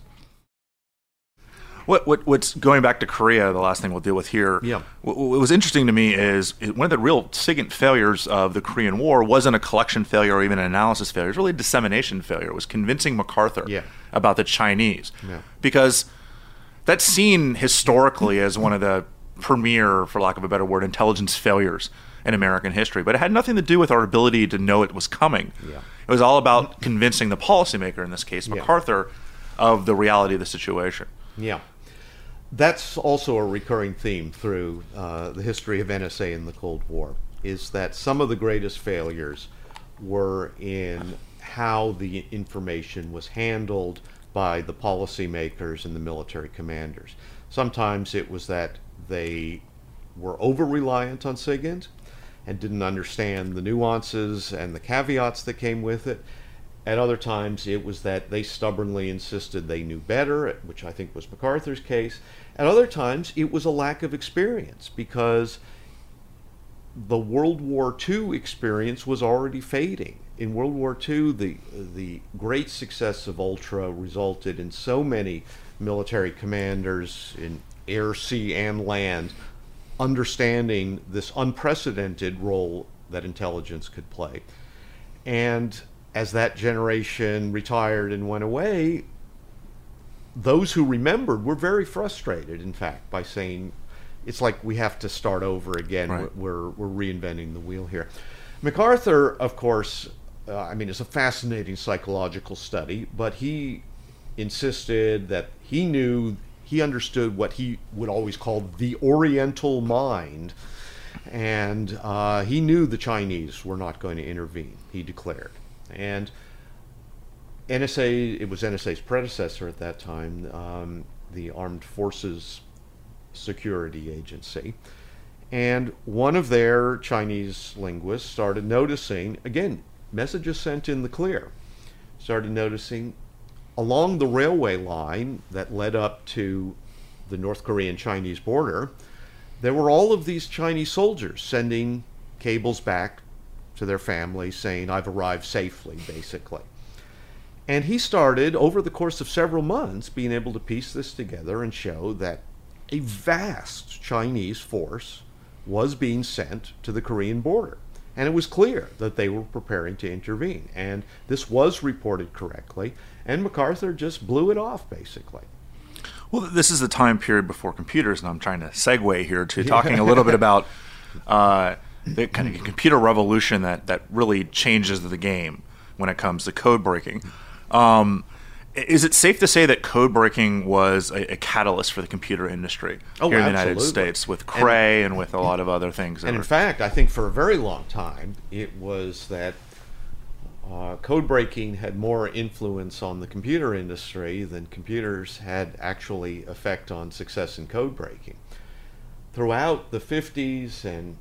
Speaker 3: What, what what's going back to Korea, the last thing we'll deal with here.
Speaker 4: Yeah.
Speaker 3: What, what was interesting to me is it, one of the real SIGINT failures of the Korean War wasn't a collection failure or even an analysis failure. It was really a dissemination failure. It was convincing MacArthur
Speaker 4: yeah.
Speaker 3: about the Chinese.
Speaker 4: Yeah.
Speaker 3: Because that's seen historically as one of the premier, for lack of a better word, intelligence failures in American history. But it had nothing to do with our ability to know it was coming.
Speaker 4: Yeah.
Speaker 3: It was all about convincing the policymaker, in this case MacArthur, yeah. of the reality of the situation.
Speaker 4: Yeah. That's also a recurring theme through uh, the history of N S A in the Cold War, is that some of the greatest failures were in how the information was handled by the policymakers and the military commanders. Sometimes it was that they were over-reliant on SIGINT and didn't understand the nuances and the caveats that came with it. At other times, it was that they stubbornly insisted they knew better, which I think was MacArthur's case. At other times, it was a lack of experience, because the World War Two experience was already fading. In World War Two, the, the great success of Ultra resulted in so many military commanders in air, sea, and land understanding this unprecedented role that intelligence could play. And as that generation retired and went away, those who remembered were very frustrated, in fact, by saying, it's like we have to start over again.
Speaker 3: Right.
Speaker 4: We're, we're reinventing the wheel here. MacArthur, of course, uh, I mean, it's a fascinating psychological study, but he insisted that he knew, he understood what he would always call the Oriental mind, and uh, he knew the Chinese were not going to intervene, he declared. And N S A, it was N S A's predecessor at that time, um, the Armed Forces Security Agency. And one of their Chinese linguists started noticing, again, messages sent in the clear, started noticing along the railway line that led up to the North Korean-Chinese border, there were all of these Chinese soldiers sending cables back to their families saying, I've arrived safely, basically. And he started, over the course of several months, being able to piece this together and show that a vast Chinese force was being sent to the Korean border. And it was clear that they were preparing to intervene. And this was reported correctly, and MacArthur just blew it off, basically.
Speaker 3: Well, this is the time period before computers, and I'm trying to segue here to talking a little bit about uh, the kind of computer revolution that, that really changes the game when it comes to code breaking. Um, is it safe to say that code breaking was a, a catalyst for the computer industry
Speaker 4: oh,
Speaker 3: here in the
Speaker 4: absolutely.
Speaker 3: United States with Cray and, and with a lot of other things?
Speaker 4: And in
Speaker 3: were...
Speaker 4: fact, I think for a very long time, it was that uh, code breaking had more influence on the computer industry than computers had actually effect on success in code breaking. Throughout the fifties and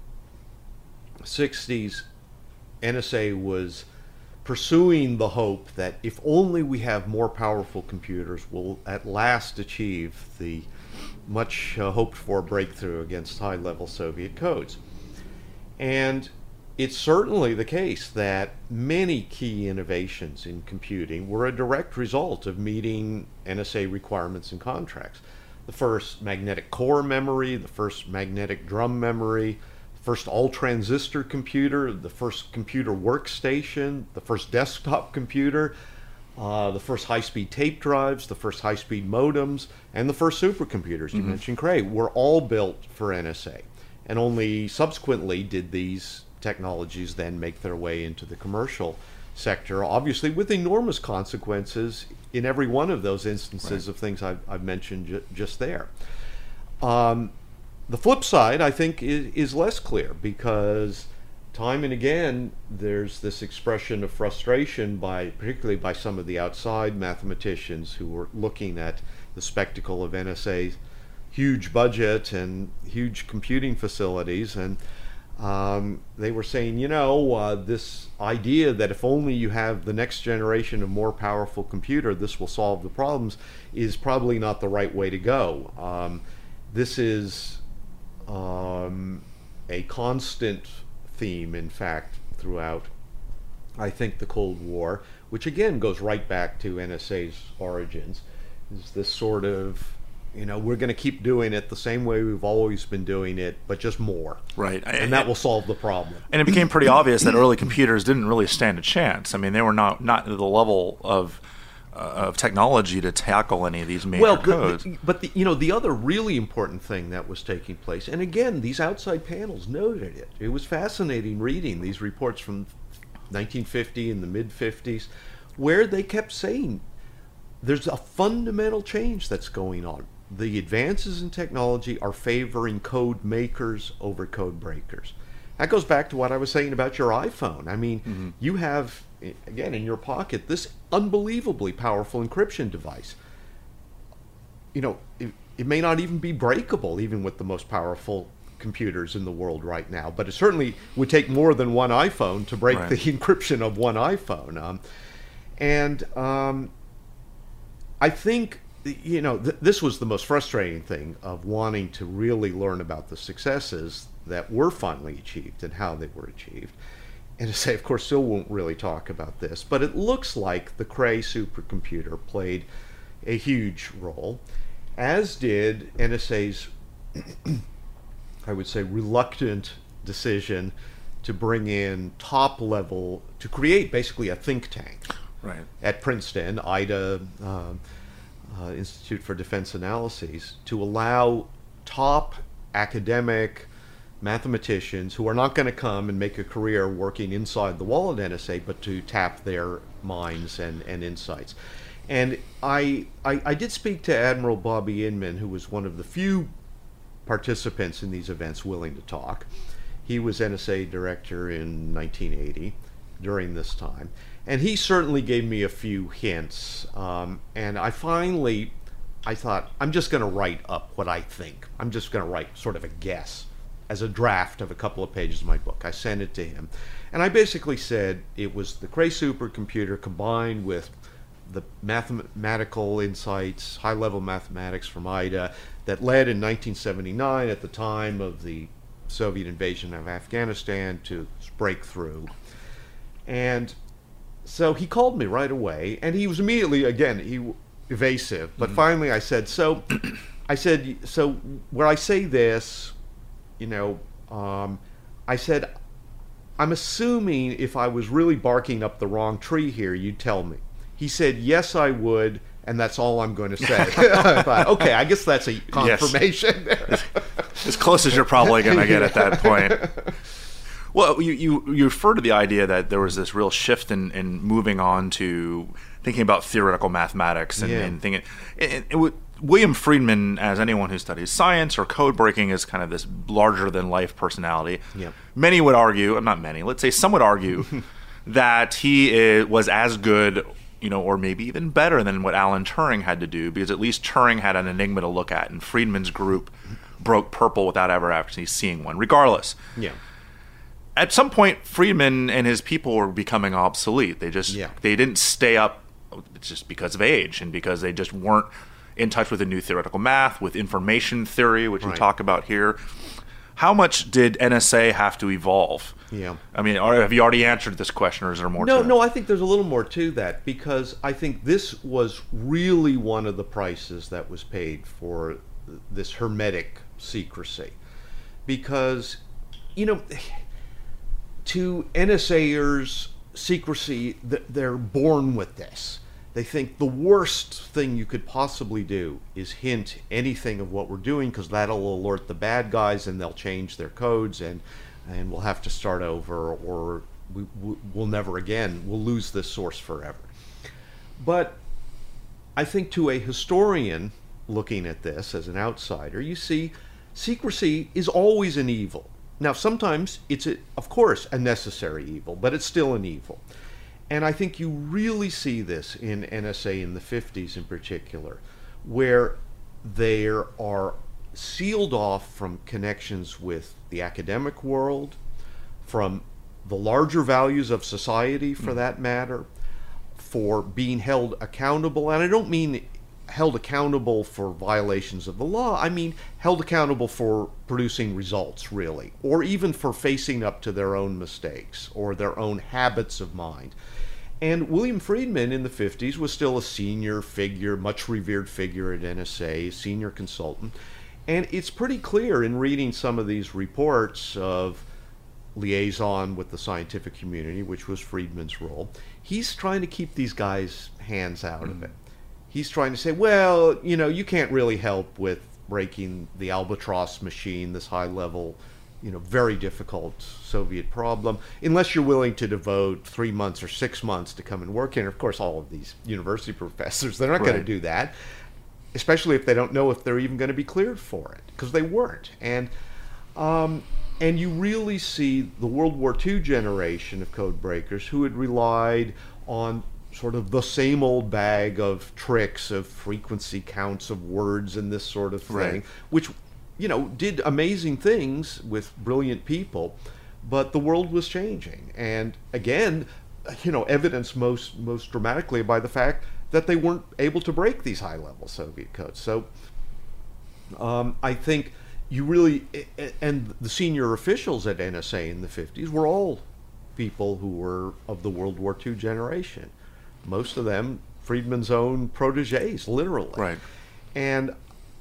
Speaker 4: sixties, N S A was pursuing the hope that if only we have more powerful computers, we'll at last achieve the much uh, hoped for breakthrough against high-level Soviet codes. And it's certainly the case that many key innovations in computing were a direct result of meeting N S A requirements and contracts. The first magnetic core memory, the first magnetic drum memory, first all-transistor computer, the first computer workstation, the first desktop computer, uh, the first high-speed tape drives, the first high-speed modems, and the first supercomputers, you mm-hmm. mentioned Cray, were all built for N S A. And only subsequently did these technologies then make their way into the commercial sector, obviously with enormous consequences in every one of those instances right. of things I've, I've mentioned ju- just there. Um, The flip side, I think, is, is less clear, because time and again there's this expression of frustration by, particularly by some of the outside mathematicians who were looking at the spectacle of N S A's huge budget and huge computing facilities, and um, they were saying, you know, uh, this idea that if only you have the next generation of more powerful computer, this will solve the problems, is probably not the right way to go. Um, this is Um, a constant theme, in fact, throughout, I think, the Cold War, which again goes right back to N S A's origins, is this sort of, you know, we're going to keep doing it the same way we've always been doing it, but just more.
Speaker 3: Right.
Speaker 4: And
Speaker 3: I,
Speaker 4: that will solve the problem.
Speaker 3: And it became pretty obvious that early computers didn't really stand a chance. I mean, they were not, not at the level of Uh, of technology to tackle any of these major
Speaker 4: well,
Speaker 3: codes.
Speaker 4: But, but the, you know, the other really important thing that was taking place, and again, these outside panels noted it. It was fascinating reading these reports from nineteen fifty and the mid fifties, where they kept saying there's a fundamental change that's going on. The advances in technology are favoring code makers over code breakers. That goes back to what I was saying about your iPhone. I mean, mm-hmm. you have, again, in your pocket, this unbelievably powerful encryption device. You know, it may not even be breakable, even with the most powerful computers in the world right now. But it certainly would take more than one iPhone to break
Speaker 3: Right.
Speaker 4: the encryption of one iPhone. Um, and um, I think, you know, th- this was the most frustrating thing of wanting to really learn about the successes that were finally achieved and how they were achieved. N S A, of course, still won't really talk about this, but it looks like the Cray supercomputer played a huge role, as did N S A's, I would say, reluctant decision to bring in top level, to create basically a think tank.
Speaker 3: Right.
Speaker 4: At Princeton, I D A, um, uh, Institute for Defense Analyses, to allow top academic mathematicians who are not going to come and make a career working inside the wall at N S A, but to tap their minds and, and insights. And I, I I did speak to Admiral Bobby Inman, who was one of the few participants in these events willing to talk. He was N S A director in nineteen eighty during this time. And he certainly gave me a few hints. Um, and I finally, I thought, I'm just going to write up what I think. I'm just going to write sort of a guess as a draft of a couple of pages of my book. I sent it to him. And I basically said it was the Cray supercomputer combined with the mathematical insights, high-level mathematics from I D A that led in nineteen seventy-nine, at the time of the Soviet invasion of Afghanistan, to breakthrough. And so he called me right away, and he was immediately, again, he evasive. But mm-hmm. finally I said, so, I said, so where I say this, you know, um, I said, I'm assuming if I was really barking up the wrong tree here, you'd tell me. He said, yes, I would, and that's all I'm going to say. I thought, okay, I guess that's a confirmation.
Speaker 3: Yes. As close as you're probably going to get at that point. Well, you, you, you refer to the idea that there was this real shift in, in moving on to thinking about theoretical mathematics and, yeah. and thinking. It, it, it, William Friedman, as anyone who studies science or code breaking, is kind of this larger-than-life personality.
Speaker 4: Yep.
Speaker 3: Many would argue, not many, let's say some would argue, that he is, was as good, you know, or maybe even better than what Alan Turing had to do, because at least Turing had an enigma to look at, and Friedman's group broke purple without ever actually seeing one. Regardless,
Speaker 4: yeah.
Speaker 3: At some point, Friedman and his people were becoming obsolete. They just
Speaker 4: yeah.
Speaker 3: they didn't stay up just because of age and because they just weren't in touch with the new theoretical math, with information theory, which
Speaker 4: right.
Speaker 3: we talk about here. How much did N S A have to evolve?
Speaker 4: Yeah.
Speaker 3: I mean, are, have you already answered this question, or is there more
Speaker 4: no,
Speaker 3: to it?
Speaker 4: No, I think there's a little more to that, because I think this was really one of the prices that was paid for this hermetic secrecy. Because, you know, to NSAers, secrecy, they're born with this. They think the worst thing you could possibly do is hint anything of what we're doing, because that'll alert the bad guys and they'll change their codes, and and we'll have to start over, or we, we'll never again, we'll lose this source forever. But I think to a historian looking at this as an outsider, you see secrecy is always an evil. Now sometimes it's, a, of course, a necessary evil, but it's still an evil. And I think you really see this in N S A in the fifties in particular, where there are sealed off from connections with the academic world, from the larger values of society, for mm. that matter, for being held accountable. And I don't mean held accountable for violations of the law. I mean held accountable for producing results, really, or even for facing up to their own mistakes or their own habits of mind. And William Friedman in the fifties was still a senior figure, much revered figure at N S A, senior consultant. And it's pretty clear in reading some of these reports of liaison with the scientific community, which was Friedman's role, he's trying to keep these guys' hands out mm. of it. He's trying to say, well, you know, you can't really help with breaking the Albatross machine, this high-level, you know, very difficult Soviet problem, unless you're willing to devote three months or six months to come and work here. And of course, all of these university professors, they're not right. going to do that, especially if they don't know if they're even going to be cleared for it, because they weren't. And um, and you really see the World War Two generation of code breakers who had relied on sort of the same old bag of tricks of frequency counts of words and this sort of thing,
Speaker 3: Right.
Speaker 4: which, you know, did amazing things with brilliant people, but the world was changing. And again, you know, evidenced most most dramatically by the fact that they weren't able to break these high-level Soviet codes. So um, I think you really, and the senior officials at N S A in the fifties were all people who were of the World War Two generation. Most of them Friedman's own protégés, literally.
Speaker 3: Right.
Speaker 4: And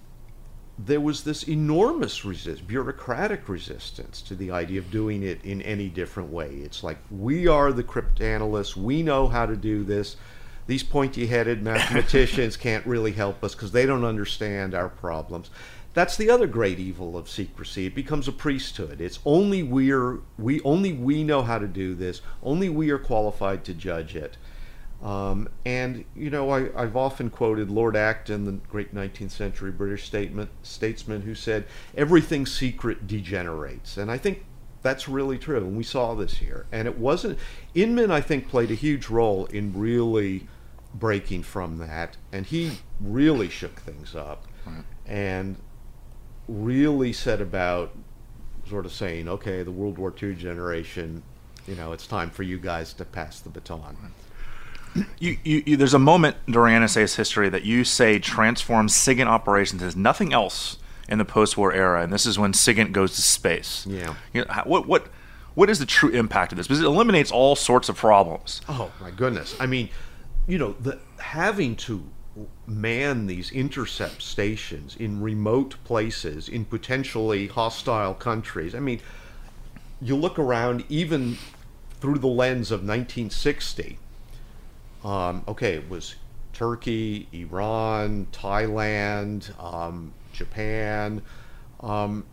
Speaker 4: there was this enormous resist, bureaucratic resistance to the idea of doing it in any different way. It's like, we are the cryptanalysts, we know how to do this. These pointy-headed mathematicians can't really help us because they don't understand our problems. That's the other great evil of secrecy. It becomes a priesthood. It's only we're we only we know how to do this. Only we are qualified to judge it. Um, and you know, I, I've often quoted Lord Acton, the great nineteenth century British statement, statesman, who said, "Everything secret degenerates." And I think that's really true. And we saw this here. And it wasn't. Inman, I think, played a huge role in really breaking from that. And he really shook things up. Right. And really set about sort of saying, okay, the World War Two generation, you know, it's time for you guys to pass the baton.
Speaker 3: You, you, you, there's a moment during N S A's history that you say transforms SIGINT operations as nothing else in the post-war era, and this is when SIGINT goes to space.
Speaker 4: Yeah.
Speaker 3: You know, how, what what what is the true impact of this? Because it eliminates all sorts of problems.
Speaker 4: Oh my goodness! I mean, you know, the having to man these intercept stations in remote places in potentially hostile countries. I mean, you look around even through the lens of nineteen sixty. Um, okay, it was Turkey, Iran, Thailand, um, Japan. Um,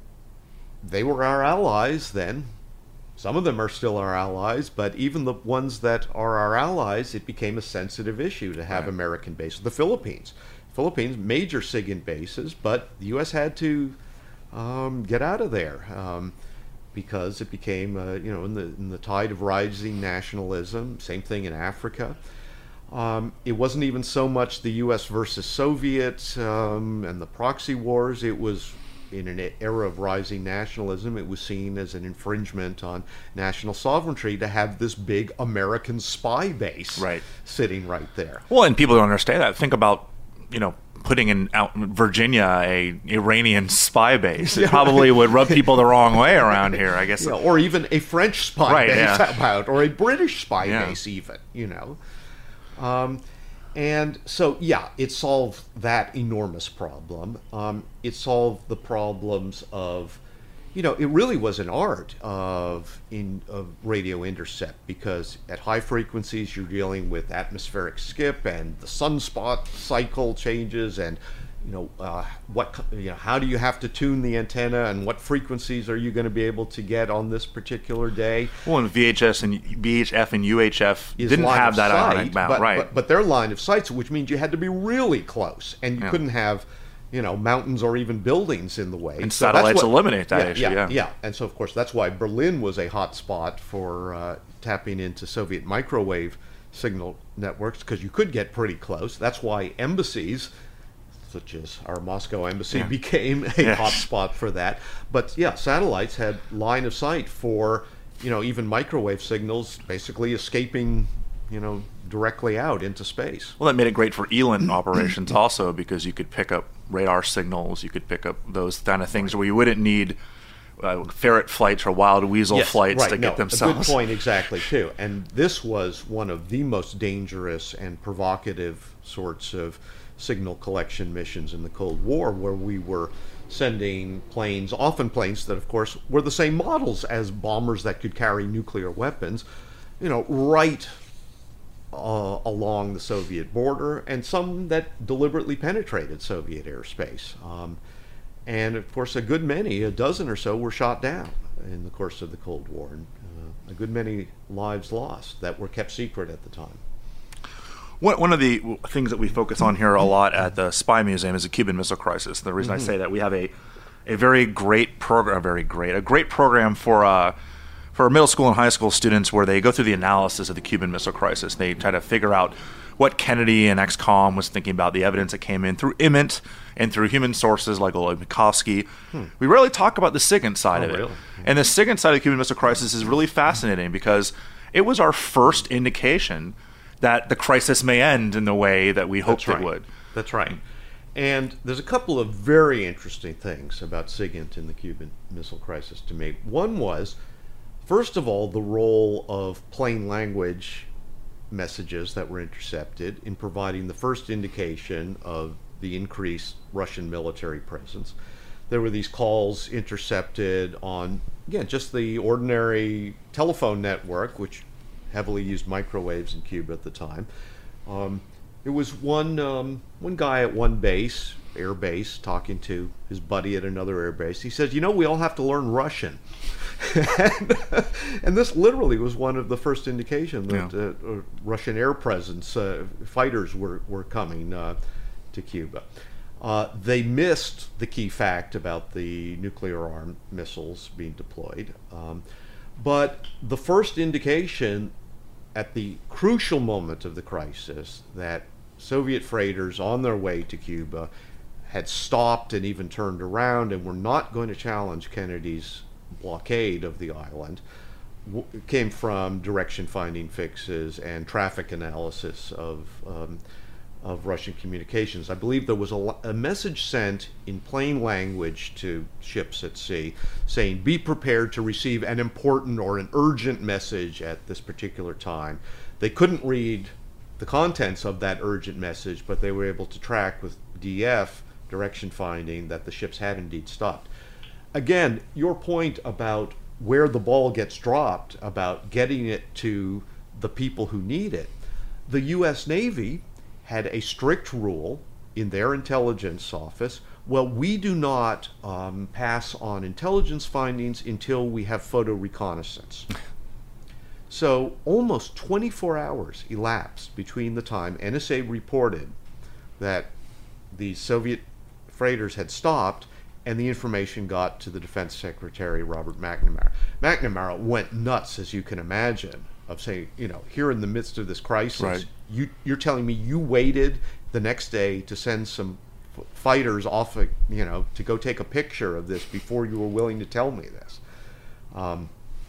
Speaker 4: they were our allies then. Some of them are still our allies, but even the ones that are our allies, it became a sensitive issue to have
Speaker 3: right.
Speaker 4: American bases. The Philippines. Philippines, major SIGINT bases, but the U S had to um, get out of there. Um, because it became, uh, you know, in the in the tide of rising nationalism. Same thing in Africa. Um, it wasn't even so much the U S versus Soviet um, and the proxy wars. It was, in an era of rising nationalism, it was seen as an infringement on national sovereignty to have this big American spy base
Speaker 3: right.
Speaker 4: sitting right there.
Speaker 3: Well, and people don't understand that. Think about, you know, putting in out in Virginia a Iranian spy base. It
Speaker 4: Yeah,
Speaker 3: probably
Speaker 4: right.
Speaker 3: would rub people the wrong way around here, I guess.
Speaker 4: Yeah, or even a French spy
Speaker 3: Right,
Speaker 4: base,
Speaker 3: yeah.
Speaker 4: how about, or a British spy
Speaker 3: Yeah.
Speaker 4: base even, you know. Um, and so, yeah, it solved that enormous problem. Um, it solved the problems of, you know, it really was an art of in of radio intercept, because at high frequencies you're dealing with atmospheric skip and the sunspot cycle changes, and you know uh, what you know how do you have to tune the antenna, and what frequencies are you going to be able to get on this particular day?
Speaker 3: Well, and V H S and V H F and U H F
Speaker 4: Is
Speaker 3: didn't
Speaker 4: line
Speaker 3: have
Speaker 4: of
Speaker 3: that
Speaker 4: sight,
Speaker 3: on bound,
Speaker 4: but,
Speaker 3: right?
Speaker 4: But, but their line of sight, which means you had to be really close, and you
Speaker 3: Yeah.
Speaker 4: couldn't have, you know, mountains or even buildings in the way.
Speaker 3: And
Speaker 4: So that's
Speaker 3: satellites
Speaker 4: what-
Speaker 3: eliminate that
Speaker 4: yeah,
Speaker 3: issue,
Speaker 4: Yeah,
Speaker 3: yeah.
Speaker 4: yeah, and so of course that's why Berlin was a hot spot for uh, tapping into Soviet microwave signal networks, because you could get pretty close. That's why embassies, such as our Moscow embassy,
Speaker 3: Yeah.
Speaker 4: became a
Speaker 3: Yes.
Speaker 4: hot spot for that. But yeah, satellites had line of sight for, you know, even microwave signals basically escaping, you know, directly out into space.
Speaker 3: Well, that made it great for E L I N operations also, because you could pick up radar signals, you could pick up those kind of things where you wouldn't need uh, ferret flights or wild weasel
Speaker 4: Yes,
Speaker 3: flights
Speaker 4: right,
Speaker 3: to
Speaker 4: no,
Speaker 3: get themselves.
Speaker 4: A good point, exactly, too. And this was one of the most dangerous and provocative sorts of signal collection missions in the Cold War, where we were sending planes, often planes that, of course, were the same models as bombers that could carry nuclear weapons, you know, right uh, along the Soviet border, and some that deliberately penetrated Soviet airspace. Um, and, of course, a good many, a dozen or so, were shot down in the course of the Cold War, and uh, a good many lives lost that were kept secret at the time.
Speaker 3: One one of the things that we focus on here a lot at the Spy Museum is the Cuban Missile Crisis. The reason
Speaker 4: Mm-hmm.
Speaker 3: I say that, we have a a very great program, very great, a great program for uh, for middle school and high school students where they go through the analysis of the Cuban Missile Crisis. They try to figure out what Kennedy and X COM was thinking about, the evidence that came in through I M I T and through human sources like Oleg Mikovsky. Hmm. We rarely talk about the SIGINT side
Speaker 4: oh,
Speaker 3: of it.
Speaker 4: Really?
Speaker 3: And the SIGINT side of the Cuban Missile Crisis is really fascinating because it was our first indication that the crisis may end in the way that we hoped
Speaker 4: right.
Speaker 3: it would.
Speaker 4: That's right. And there's a couple of very interesting things about SIGINT in the Cuban Missile Crisis to me. One was, first of all, the role of plain language messages that were intercepted in providing the first indication of the increased Russian military presence. There were these calls intercepted on, again, just the ordinary telephone network, which heavily used microwaves in Cuba at the time. Um, it was one um, one guy at one base, air base, talking to his buddy at another air base. He says, you know, we all have to learn Russian. and, and this literally was one of the first indications that
Speaker 3: yeah.
Speaker 4: uh, Russian air presence, uh, fighters were, were coming uh, to Cuba. Uh, they missed the key fact about the nuclear-armed missiles being deployed. Um, but the first indication at the crucial moment of the crisis that Soviet freighters on their way to Cuba had stopped and even turned around and were not going to challenge Kennedy's blockade of the island w- came from direction finding fixes and traffic analysis of um, of Russian communications. I believe there was a, a message sent in plain language to ships at sea saying, be prepared to receive an important or an urgent message at this particular time. They couldn't read the contents of that urgent message, but they were able to track with D F, direction finding, that the ships had indeed stopped. Again, your point about where the ball gets dropped, about getting it to the people who need it, the U S Navy had a strict rule in their intelligence office. Well, we do not um, pass on intelligence findings until we have photo reconnaissance. So almost twenty-four hours elapsed between the time N S A reported that the Soviet freighters had stopped and the information got to the Defense Secretary, Robert McNamara. McNamara went nuts, as you can imagine, of saying, you know, here in the midst of this crisis,
Speaker 3: right.
Speaker 4: you, you're telling me you waited the next day to send some f- fighters off, a, you know, to go take a picture of this before you were willing to tell me this. Um,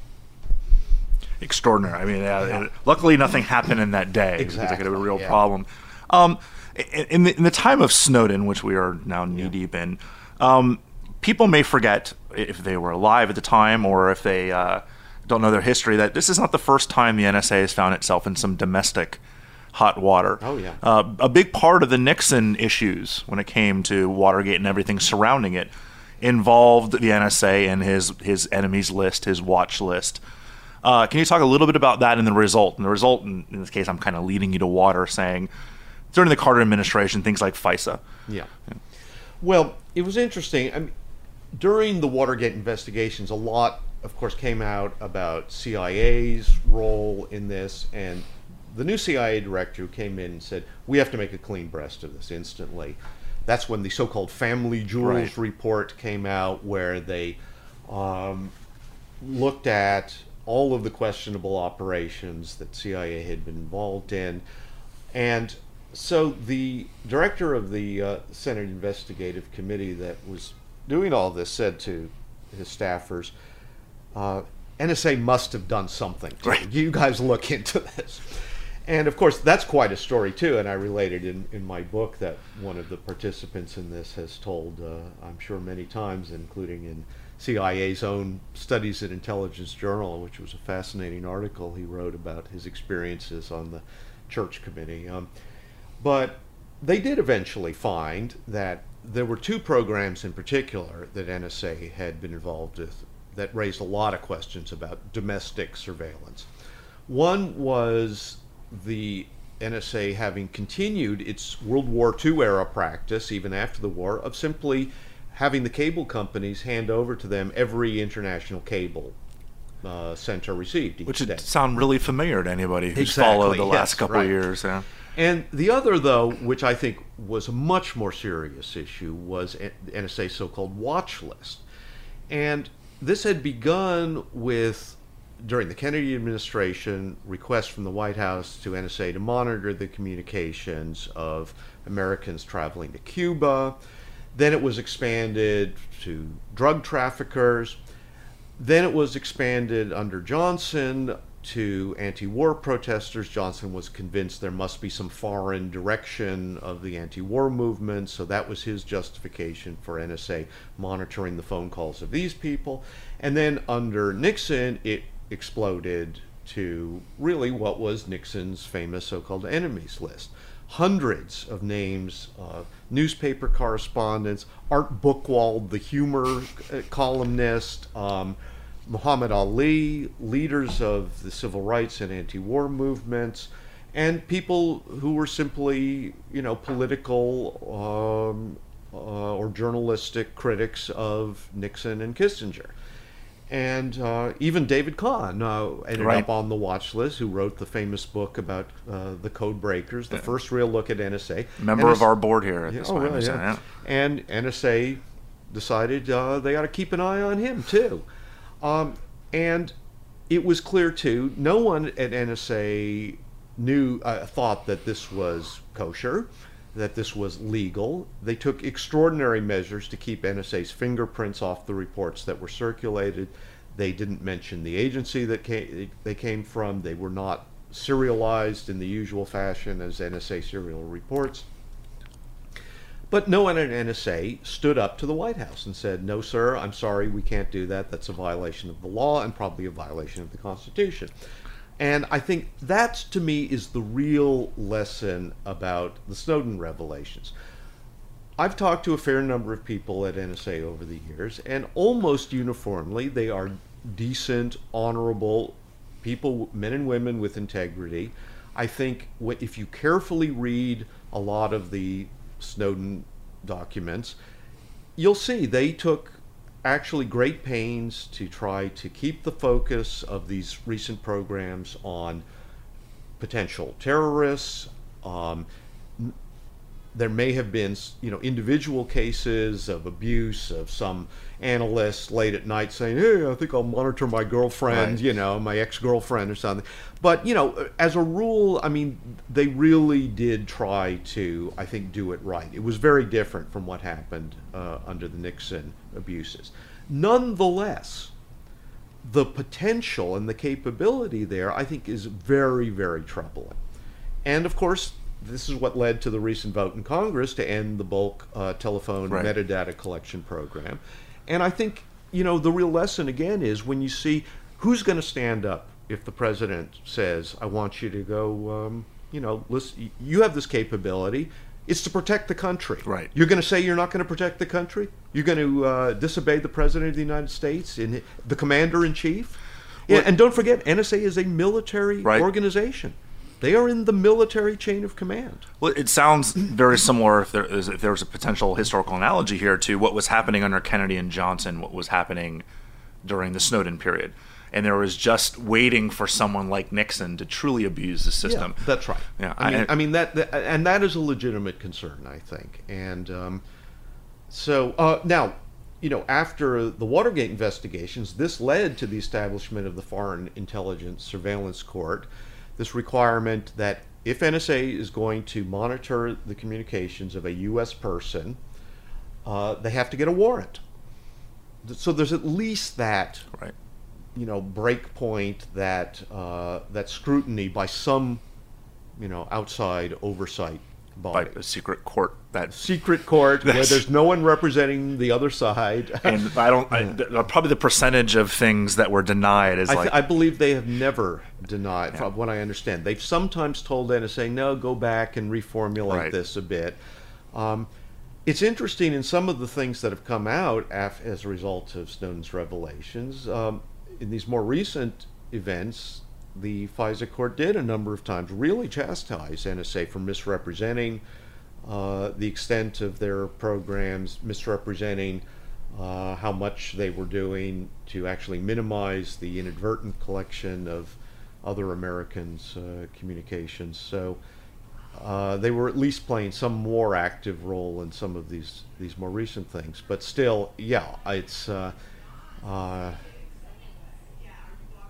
Speaker 3: Extraordinary. I mean, uh, yeah. luckily nothing happened in that day.
Speaker 4: Exactly.
Speaker 3: Because it could have been a real
Speaker 4: yeah.
Speaker 3: problem. Um, in, the, in the time of Snowden, which we are now knee-deep in, um, people may forget, if they were alive at the time or if they uh, don't know their history, that this is not the first time the N S A has found itself in some domestic hot water.
Speaker 4: Oh, yeah.
Speaker 3: Uh, a big part of the Nixon issues when it came to Watergate and everything surrounding it involved the N S A and his, his enemies list, his watch list. Uh, can you talk a little bit about that and the result? And the result, in, in this case, I'm kind of leading you to water, saying during the Carter administration, things like FISA.
Speaker 4: Yeah. yeah. Well, it was interesting. I mean, during the Watergate investigations, a lot, of course, came out about C I A's role in this, and the new C I A director who came in and said, we have to make a clean breast of this instantly. That's when the so-called Family Jewels
Speaker 3: right.
Speaker 4: report came out, where they um, looked at all of the questionable operations that C I A had been involved in. And so the director of the uh, Senate Investigative Committee that was doing all this said to his staffers, uh, N S A must have done something to
Speaker 3: right.
Speaker 4: it. You guys look into this. And of course, that's quite a story too, and I related in, in my book that one of the participants in this has told, uh, I'm sure many times, including in C I A's own Studies at Intelligence Journal, which was a fascinating article he wrote about his experiences on the Church Committee. Um, but they did eventually find that there were two programs in particular that N S A had been involved with that raised a lot of questions about domestic surveillance. One was the N S A having continued its World War Two era practice, even after the war, of simply having the cable companies hand over to them every international cable uh, sent or received each
Speaker 3: Which
Speaker 4: day.
Speaker 3: would sound really familiar to anybody who's
Speaker 4: Exactly,
Speaker 3: followed the
Speaker 4: yes,
Speaker 3: last couple
Speaker 4: right.
Speaker 3: of years. Yeah.
Speaker 4: And the other, though, which I think was a much more serious issue, was the N S A's so-called watch list. And this had begun with during the Kennedy administration, requests from the White House to N S A to monitor the communications of Americans traveling to Cuba. Then it was expanded to drug traffickers. Then it was expanded under Johnson to anti-war protesters. Johnson was convinced there must be some foreign direction of the anti-war movement, so that was his justification for N S A monitoring the phone calls of these people. And then under Nixon, it exploded to really what was Nixon's famous so-called enemies list. Hundreds of names, uh, newspaper correspondents, Art Buchwald, the humor columnist, um, Muhammad Ali, leaders of the civil rights and anti-war movements, and people who were simply, you know, political um, uh, or journalistic critics of Nixon and Kissinger. And uh, even David Kahn uh, ended
Speaker 3: right.
Speaker 4: up on the watch list, who wrote the famous book about uh, the code breakers, the yeah. first real look at N S A.
Speaker 3: Member
Speaker 4: N S-
Speaker 3: of our board here at
Speaker 4: yeah,
Speaker 3: this
Speaker 4: oh,
Speaker 3: time.
Speaker 4: really, yeah.
Speaker 3: Yeah.
Speaker 4: And N S A decided uh, they ought to keep an eye on him, too. Um, and it was clear, too, no one at N S A knew, uh, thought that this was kosher, that this was legal. They took extraordinary measures to keep N S A's fingerprints off the reports that were circulated. They didn't mention the agency that came, they came from. They were not serialized in the usual fashion as N S A serial reports. But no one at N S A stood up to the White House and said, no, sir, I'm sorry, we can't do that. That's a violation of the law and probably a violation of the Constitution. And I think that, to me, is the real lesson about the Snowden revelations. I've talked to a fair number of people at N S A over the years, and almost uniformly, they are decent, honorable people, men and women with integrity. I think if you carefully read a lot of the Snowden documents, you'll see they took actually great pains to try to keep the focus of these recent programs on potential terrorists. Um, there may have been, you know, individual cases of abuse of some analysts late at night saying, hey, I think I'll monitor my girlfriend,
Speaker 3: right.
Speaker 4: you know, my ex-girlfriend or something. But, you know, as a rule, I mean, they really did try to, I think, do it right. It was very different from what happened uh, under the Nixon abuses. Nonetheless, the potential and the capability there, I think, is very, very troubling. And, of course, this is what led to the recent vote in Congress to end the bulk uh, telephone
Speaker 3: right.
Speaker 4: metadata collection program. And I think, you know, the real lesson, again, is when you see who's going to stand up if the president says, I want you to go, um, you know, listen, you have this capability. It's to protect the country.
Speaker 3: Right.
Speaker 4: You're going to say you're not going to protect the country? You're going to uh, disobey the president of the United States, in the commander-in-chief?
Speaker 3: Well,
Speaker 4: yeah, and don't forget, N S A is a military
Speaker 3: right.
Speaker 4: organization. They are in the military chain of command.
Speaker 3: Well, it sounds very similar, if there is, if there was a potential historical analogy here, to what was happening under Kennedy and Johnson, what was happening during the Snowden period. And there was just waiting for someone like Nixon to truly abuse the system.
Speaker 4: Yeah, that's right.
Speaker 3: Yeah,
Speaker 4: I mean,
Speaker 3: I,
Speaker 4: I mean that, that, and that is a legitimate concern, I think. And um, so uh, now, you know, after the Watergate investigations, this led to the establishment of the Foreign Intelligence Surveillance Court. This requirement that if N S A is going to monitor the communications of a U S person, uh, they have to get a warrant. So there's at least that,
Speaker 3: right.
Speaker 4: you know, break point, that uh, that scrutiny by some, you know, outside oversight body.
Speaker 3: By a secret court. That
Speaker 4: secret court where there's no one representing the other side.
Speaker 3: And I don't. I, th- probably the percentage of things that were denied is
Speaker 4: I,
Speaker 3: like.
Speaker 4: th- I believe they have never denied,
Speaker 3: Yeah.
Speaker 4: from what I understand. They've sometimes told N S A, no, go back and reformulate
Speaker 3: Right.
Speaker 4: this a bit. Um, it's interesting in some of the things that have come out af- as a result of Snowden's revelations. Um, in these more recent events, the FISA court did a number of times really chastise N S A for misrepresenting uh, the extent of their programs, misrepresenting uh, how much they were doing to actually minimize the inadvertent collection of other Americans' uh, communications. So uh, they were at least playing some more active role in some of these these more recent things. But still, yeah, it's uh, uh,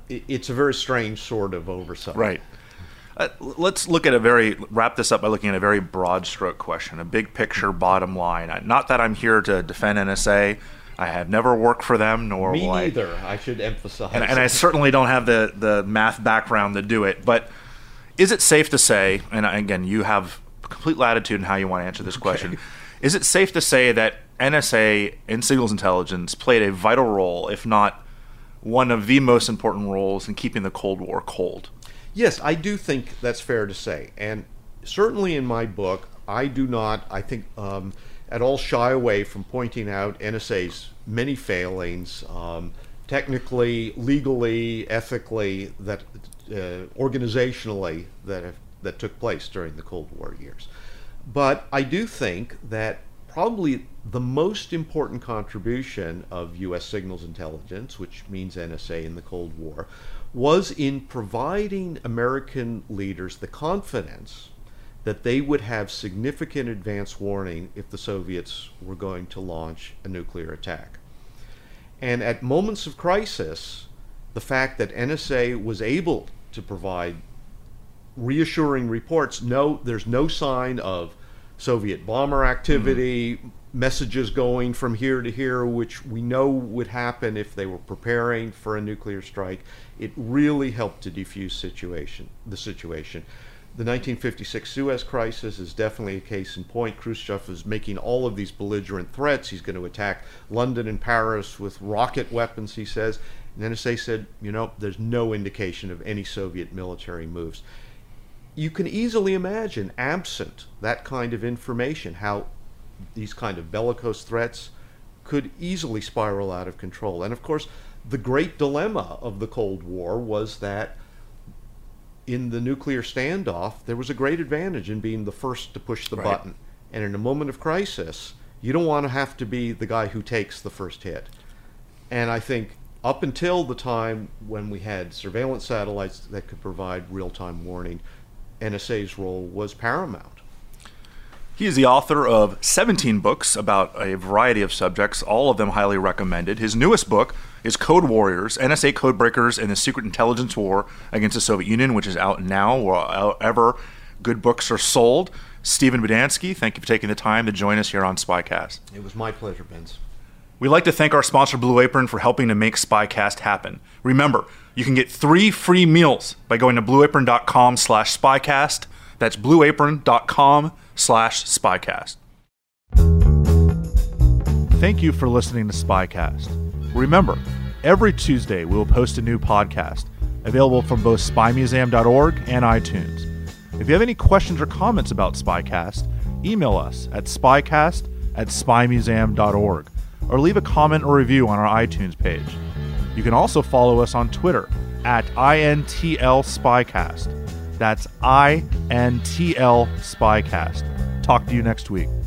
Speaker 4: it's a very strange sort of oversight.
Speaker 3: Right. Uh, let's look at a very, wrap this up by looking at a very broad stroke question, a big picture bottom line. Not that I'm here to defend N S A. I have never worked for them, nor
Speaker 4: Me
Speaker 3: will I.
Speaker 4: neither, I should emphasize.
Speaker 3: And, and I certainly don't have the, the math background to do it. But is it safe to say, and again, you have complete latitude in how you want to answer this question, okay. Is it safe to say that N S A and signals intelligence played a vital role, if not one of the most important roles in keeping the Cold War cold?
Speaker 4: Yes, I do think that's fair to say. And certainly in my book, I do not, I think, um, at all shy away from pointing out N S A's many failings, um, technically, legally, ethically, that uh, organizationally, that have, that took place during the Cold War years. But I do think that probably the most important contribution of U S signals intelligence, which means N S A in the Cold War, was in providing American leaders the confidence that they would have significant advance warning if the Soviets were going to launch a nuclear attack. And at moments of crisis, the fact that N S A was able to provide reassuring reports, no, there's no sign of Soviet bomber activity, mm-hmm. messages going from here to here, which we know would happen if they were preparing for a nuclear strike. It really helped to defuse situation, the situation. The nineteen fifty-six Suez Crisis is definitely a case in point. Khrushchev is making all of these belligerent threats. He's going to attack London and Paris with rocket weapons, he says. And N S A said, you know, there's no indication of any Soviet military moves. You can easily imagine, absent that kind of information, how these kind of bellicose threats could easily spiral out of control. And of course, the great dilemma of the Cold War was that in the nuclear standoff, there was a great advantage in being the first to push the right. button. And in a moment of crisis, you don't want to have to be the guy who takes the first hit. And I think up until the time when we had surveillance satellites that could provide real-time warning, N S A's role was paramount.
Speaker 3: He is the author of seventeen books about a variety of subjects, all of them highly recommended. His newest book is Code Warriors, N S A Codebreakers and the Secret Intelligence War Against the Soviet Union, which is out now wherever good books are sold. Stephen Budansky, thank you for taking the time to join us here on SpyCast.
Speaker 4: It was my pleasure, Vince.
Speaker 3: We'd like to thank our sponsor, Blue Apron, for helping to make SpyCast happen. Remember, you can get three free meals by going to blueapron.com slash SpyCast. That's blueapron.com slash SpyCast. Thank you for listening to SpyCast. Remember, every Tuesday we will post a new podcast, available from both spy museum dot org and iTunes. If you have any questions or comments about SpyCast, email us at spycast at spy museum dot org. Or leave a comment or review on our iTunes page. You can also follow us on Twitter at I N T L Spycast. That's I N T L Spycast. Talk to you next week.